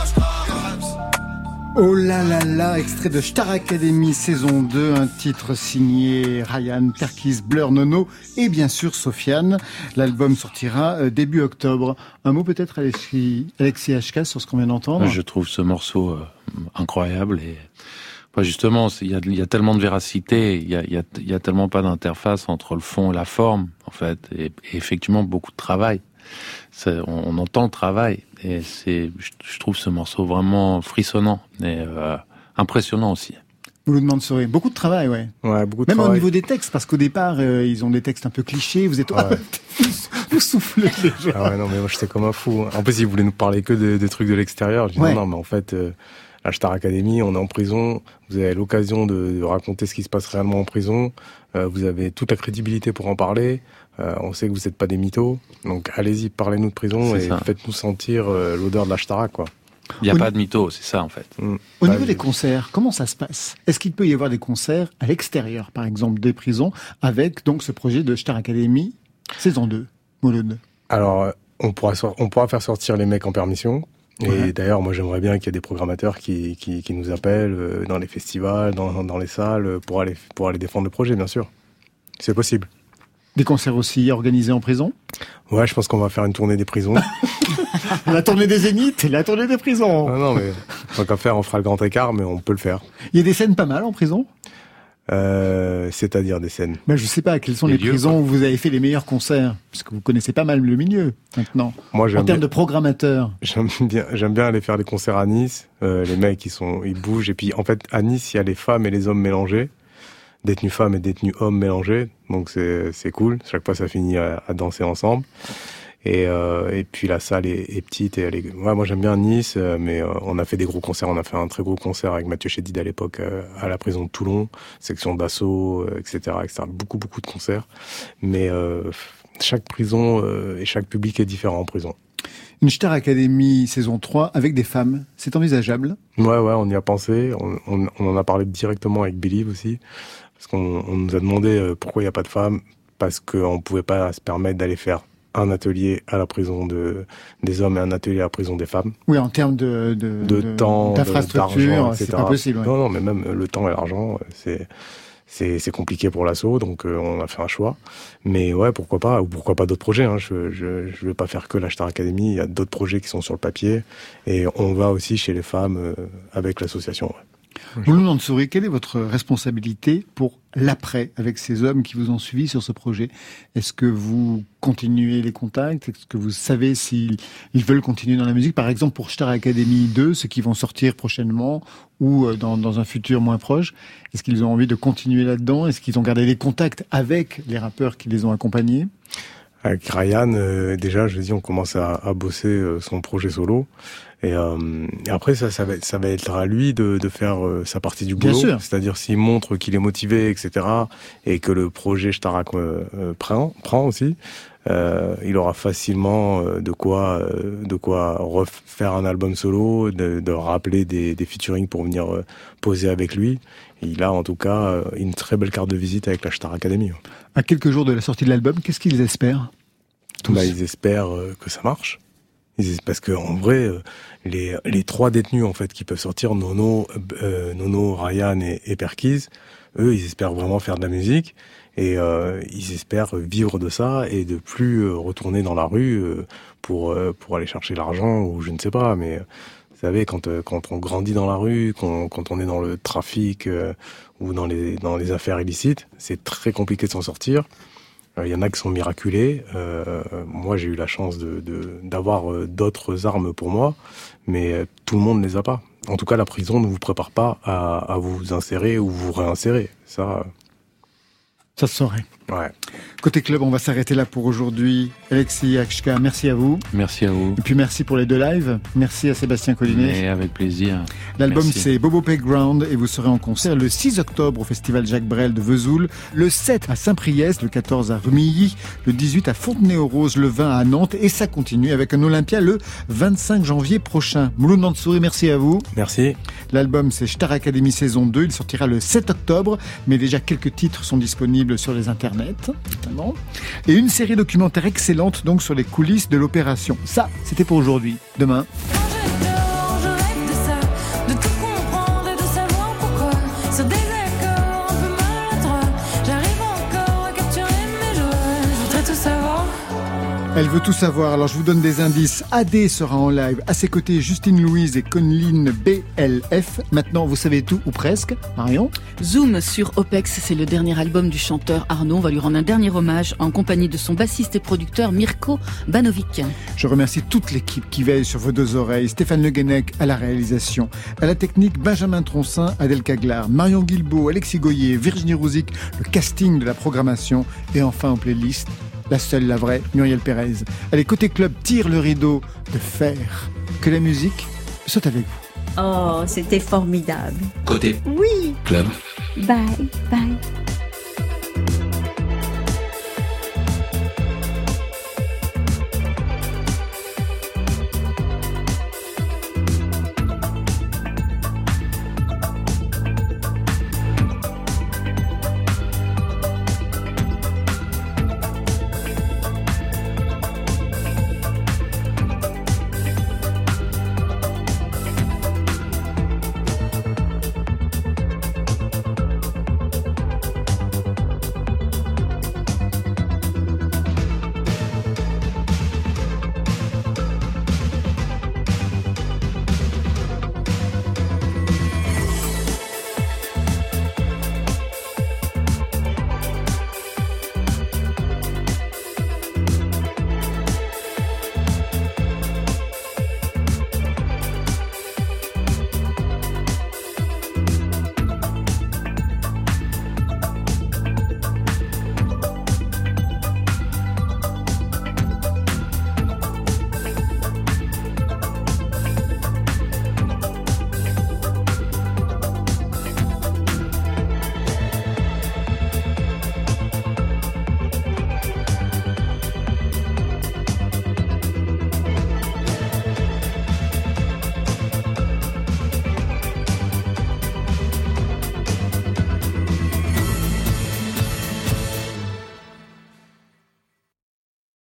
Oh là là là, extrait de Star Academy saison 2, un titre signé Ryan, Perkis, Blur, Nono et bien sûr Sofiane. L'album sortira début octobre. Un mot peut-être Alexis HK sur ce qu'on vient d'entendre. Je trouve ce morceau incroyable et Justement, il y a tellement de véracité, il y a tellement pas d'interface entre le fond et la forme, en fait, et effectivement beaucoup de travail. On entend le travail, et je trouve ce morceau vraiment frissonnant et impressionnant aussi. Mouloud Mansouri, beaucoup de travail, ouais. Ouais, beaucoup de Même travail. au niveau des textes, parce qu'au départ, ils ont des textes un peu clichés, vous êtes... vous soufflez les gens. Ah ouais, non, mais moi, j'étais comme un fou. En plus, ils voulaient nous parler que des trucs de l'extérieur. Je dis non, mais en fait, la Star Academy, on est en prison, vous avez l'occasion de raconter ce qui se passe réellement en prison, vous avez toute la crédibilité pour en parler, on sait que vous n'êtes pas des mythos, donc allez-y, parlez-nous de prison et faites-nous sentir l'odeur de la Shtara, quoi. Il n'y a pas de mythos, c'est ça en fait. Au niveau des concerts, comment ça se passe? Est-ce qu'il peut y avoir des concerts à l'extérieur, par exemple, des prisons, avec donc ce projet de Star Academy saison 2, Mouloud? Alors, on pourra faire sortir les mecs en permission. Et d'ailleurs, moi, j'aimerais bien qu'il y ait des programmateurs qui nous appellent dans les festivals, dans les salles, pour aller défendre le projet, bien sûr. C'est possible. Des concerts aussi organisés en prison? Ouais, je pense qu'on va faire une tournée des prisons. La tournée des Zéniths et la tournée des prisons. Non, mais tant qu'à faire, on fera le grand écart, mais on peut le faire. Il y a des scènes pas mal en prison? C'est-à-dire des scènes. Je sais pas, quelles sont les prisons où vous avez fait les meilleurs concerts? Parce que vous connaissez pas mal le milieu, maintenant. Moi, en termes de programmateurs. J'aime bien aller faire des concerts à Nice. Les mecs, ils bougent. Et puis, en fait, à Nice, il y a les femmes et les hommes mélangés. Détenus femmes et détenus hommes mélangés. Donc, c'est cool. Chaque fois, ça finit à danser ensemble. Et puis la salle est petite et moi j'aime bien Nice, mais on a fait des gros concerts. On a fait un très gros concert avec Mathieu Chédid à l'époque à la prison de Toulon, section d'assaut, etc. Beaucoup de concerts. Mais chaque prison et chaque public est différent en prison. Une Star Academy saison 3 avec des femmes, c'est envisageable? Ouais, on y a pensé. On en a parlé directement avec Believe aussi, parce qu'on nous a demandé pourquoi il n'y a pas de femmes, parce qu'on ne pouvait pas se permettre d'aller faire un atelier à la prison des hommes et un atelier à la prison des femmes. Oui, en termes de temps, d'infrastructure, c'est pas possible. Ouais. Non, mais même le temps et l'argent, c'est compliqué pour l'assaut, donc on a fait un choix. Mais ouais, pourquoi pas, ou pourquoi pas d'autres projets. Hein. Je vais pas faire que la Star Academy. Il y a d'autres projets qui sont sur le papier, et on va aussi chez les femmes avec l'association. Ouais. Mouloud Mansouri, quelle est votre responsabilité pour l'après, avec ces hommes qui vous ont suivi sur ce projet? Est-ce que vous continuez les contacts? Est-ce que vous savez s'ils veulent continuer dans la musique? Par exemple, pour Star Academy 2, ceux qui vont sortir prochainement ou dans un futur moins proche, est-ce qu'ils ont envie de continuer là-dedans? Est-ce qu'ils ont gardé les contacts avec les rappeurs qui les ont accompagnés? Avec Ryan, déjà, je dis, on commence à bosser son projet solo. Et après, ça va être à lui de faire sa partie du boulot. Bien sûr. C'est-à-dire s'il montre qu'il est motivé, etc., et que le projet Shtara prend aussi, il aura facilement de quoi refaire un album solo, de rappeler des featuring pour venir poser avec lui. Et il a en tout cas une très belle carte de visite avec la Star Academy. À quelques jours de la sortie de l'album, qu'est-ce qu'ils espèrent tous? Ils espèrent que ça marche. Parce que en vrai, les trois détenus en fait qui peuvent sortir, Nono, Ryan et Perkiz, eux, ils espèrent vraiment faire de la musique et ils espèrent vivre de ça et de plus retourner dans la rue pour aller chercher l'argent ou je ne sais pas. Mais vous savez, quand on grandit dans la rue, quand on est dans le trafic ou dans les affaires illicites, c'est très compliqué de s'en sortir. Il y en a qui sont miraculés. Moi, j'ai eu la chance d'avoir d'autres armes pour moi, mais tout le monde ne les a pas. En tout cas, la prison ne vous prépare pas à vous insérer ou vous réinsérer. Ça se saurait. Ouais. Côté club, on va s'arrêter là pour aujourd'hui. Alexis Akshka, merci à vous. Merci à vous. Et puis merci pour les 2 lives. Merci à Sébastien Collinet. Et avec plaisir. L'album c'est Bobo Playground et vous serez en concert le 6 octobre au Festival Jacques Brel de Vesoul, le 7 à Saint-Priest, le 14 à Rumilly, le 18 à Fontenay-aux-Roses, le 20 à Nantes et ça continue avec un Olympia le 25 janvier prochain. Mouloud Mansouri, merci à vous. Merci. L'album c'est Star Academy saison 2, il sortira le 7 octobre, mais déjà quelques titres sont disponibles sur les internets. Notamment. Et une série documentaire excellente donc sur les coulisses de l'opération. Ça, c'était pour aujourd'hui. Demain. Elle veut tout savoir, alors je vous donne des indices. AD sera en live. À ses côtés, Justine Louise et Conline BLF. Maintenant, vous savez tout, ou presque. Marion ? Zoom sur OPEX, c'est le dernier album du chanteur Arnaud. On va lui rendre un dernier hommage en compagnie de son bassiste et producteur Mirko Banovic. Je remercie toute l'équipe qui veille sur vos deux oreilles. Stéphane Le Guenec à la réalisation. À la technique, Benjamin Troncin, Adèle Caglar, Marion Guilbault, Alexis Goyer, Virginie Rouzic, le casting de la programmation. Et enfin, en playlist, la seule, la vraie, Muriel Pérez. Allez, côté club, tire le rideau de fer. Que la musique soit avec vous. Oh, c'était formidable. Côté Oui. club. Bye, bye.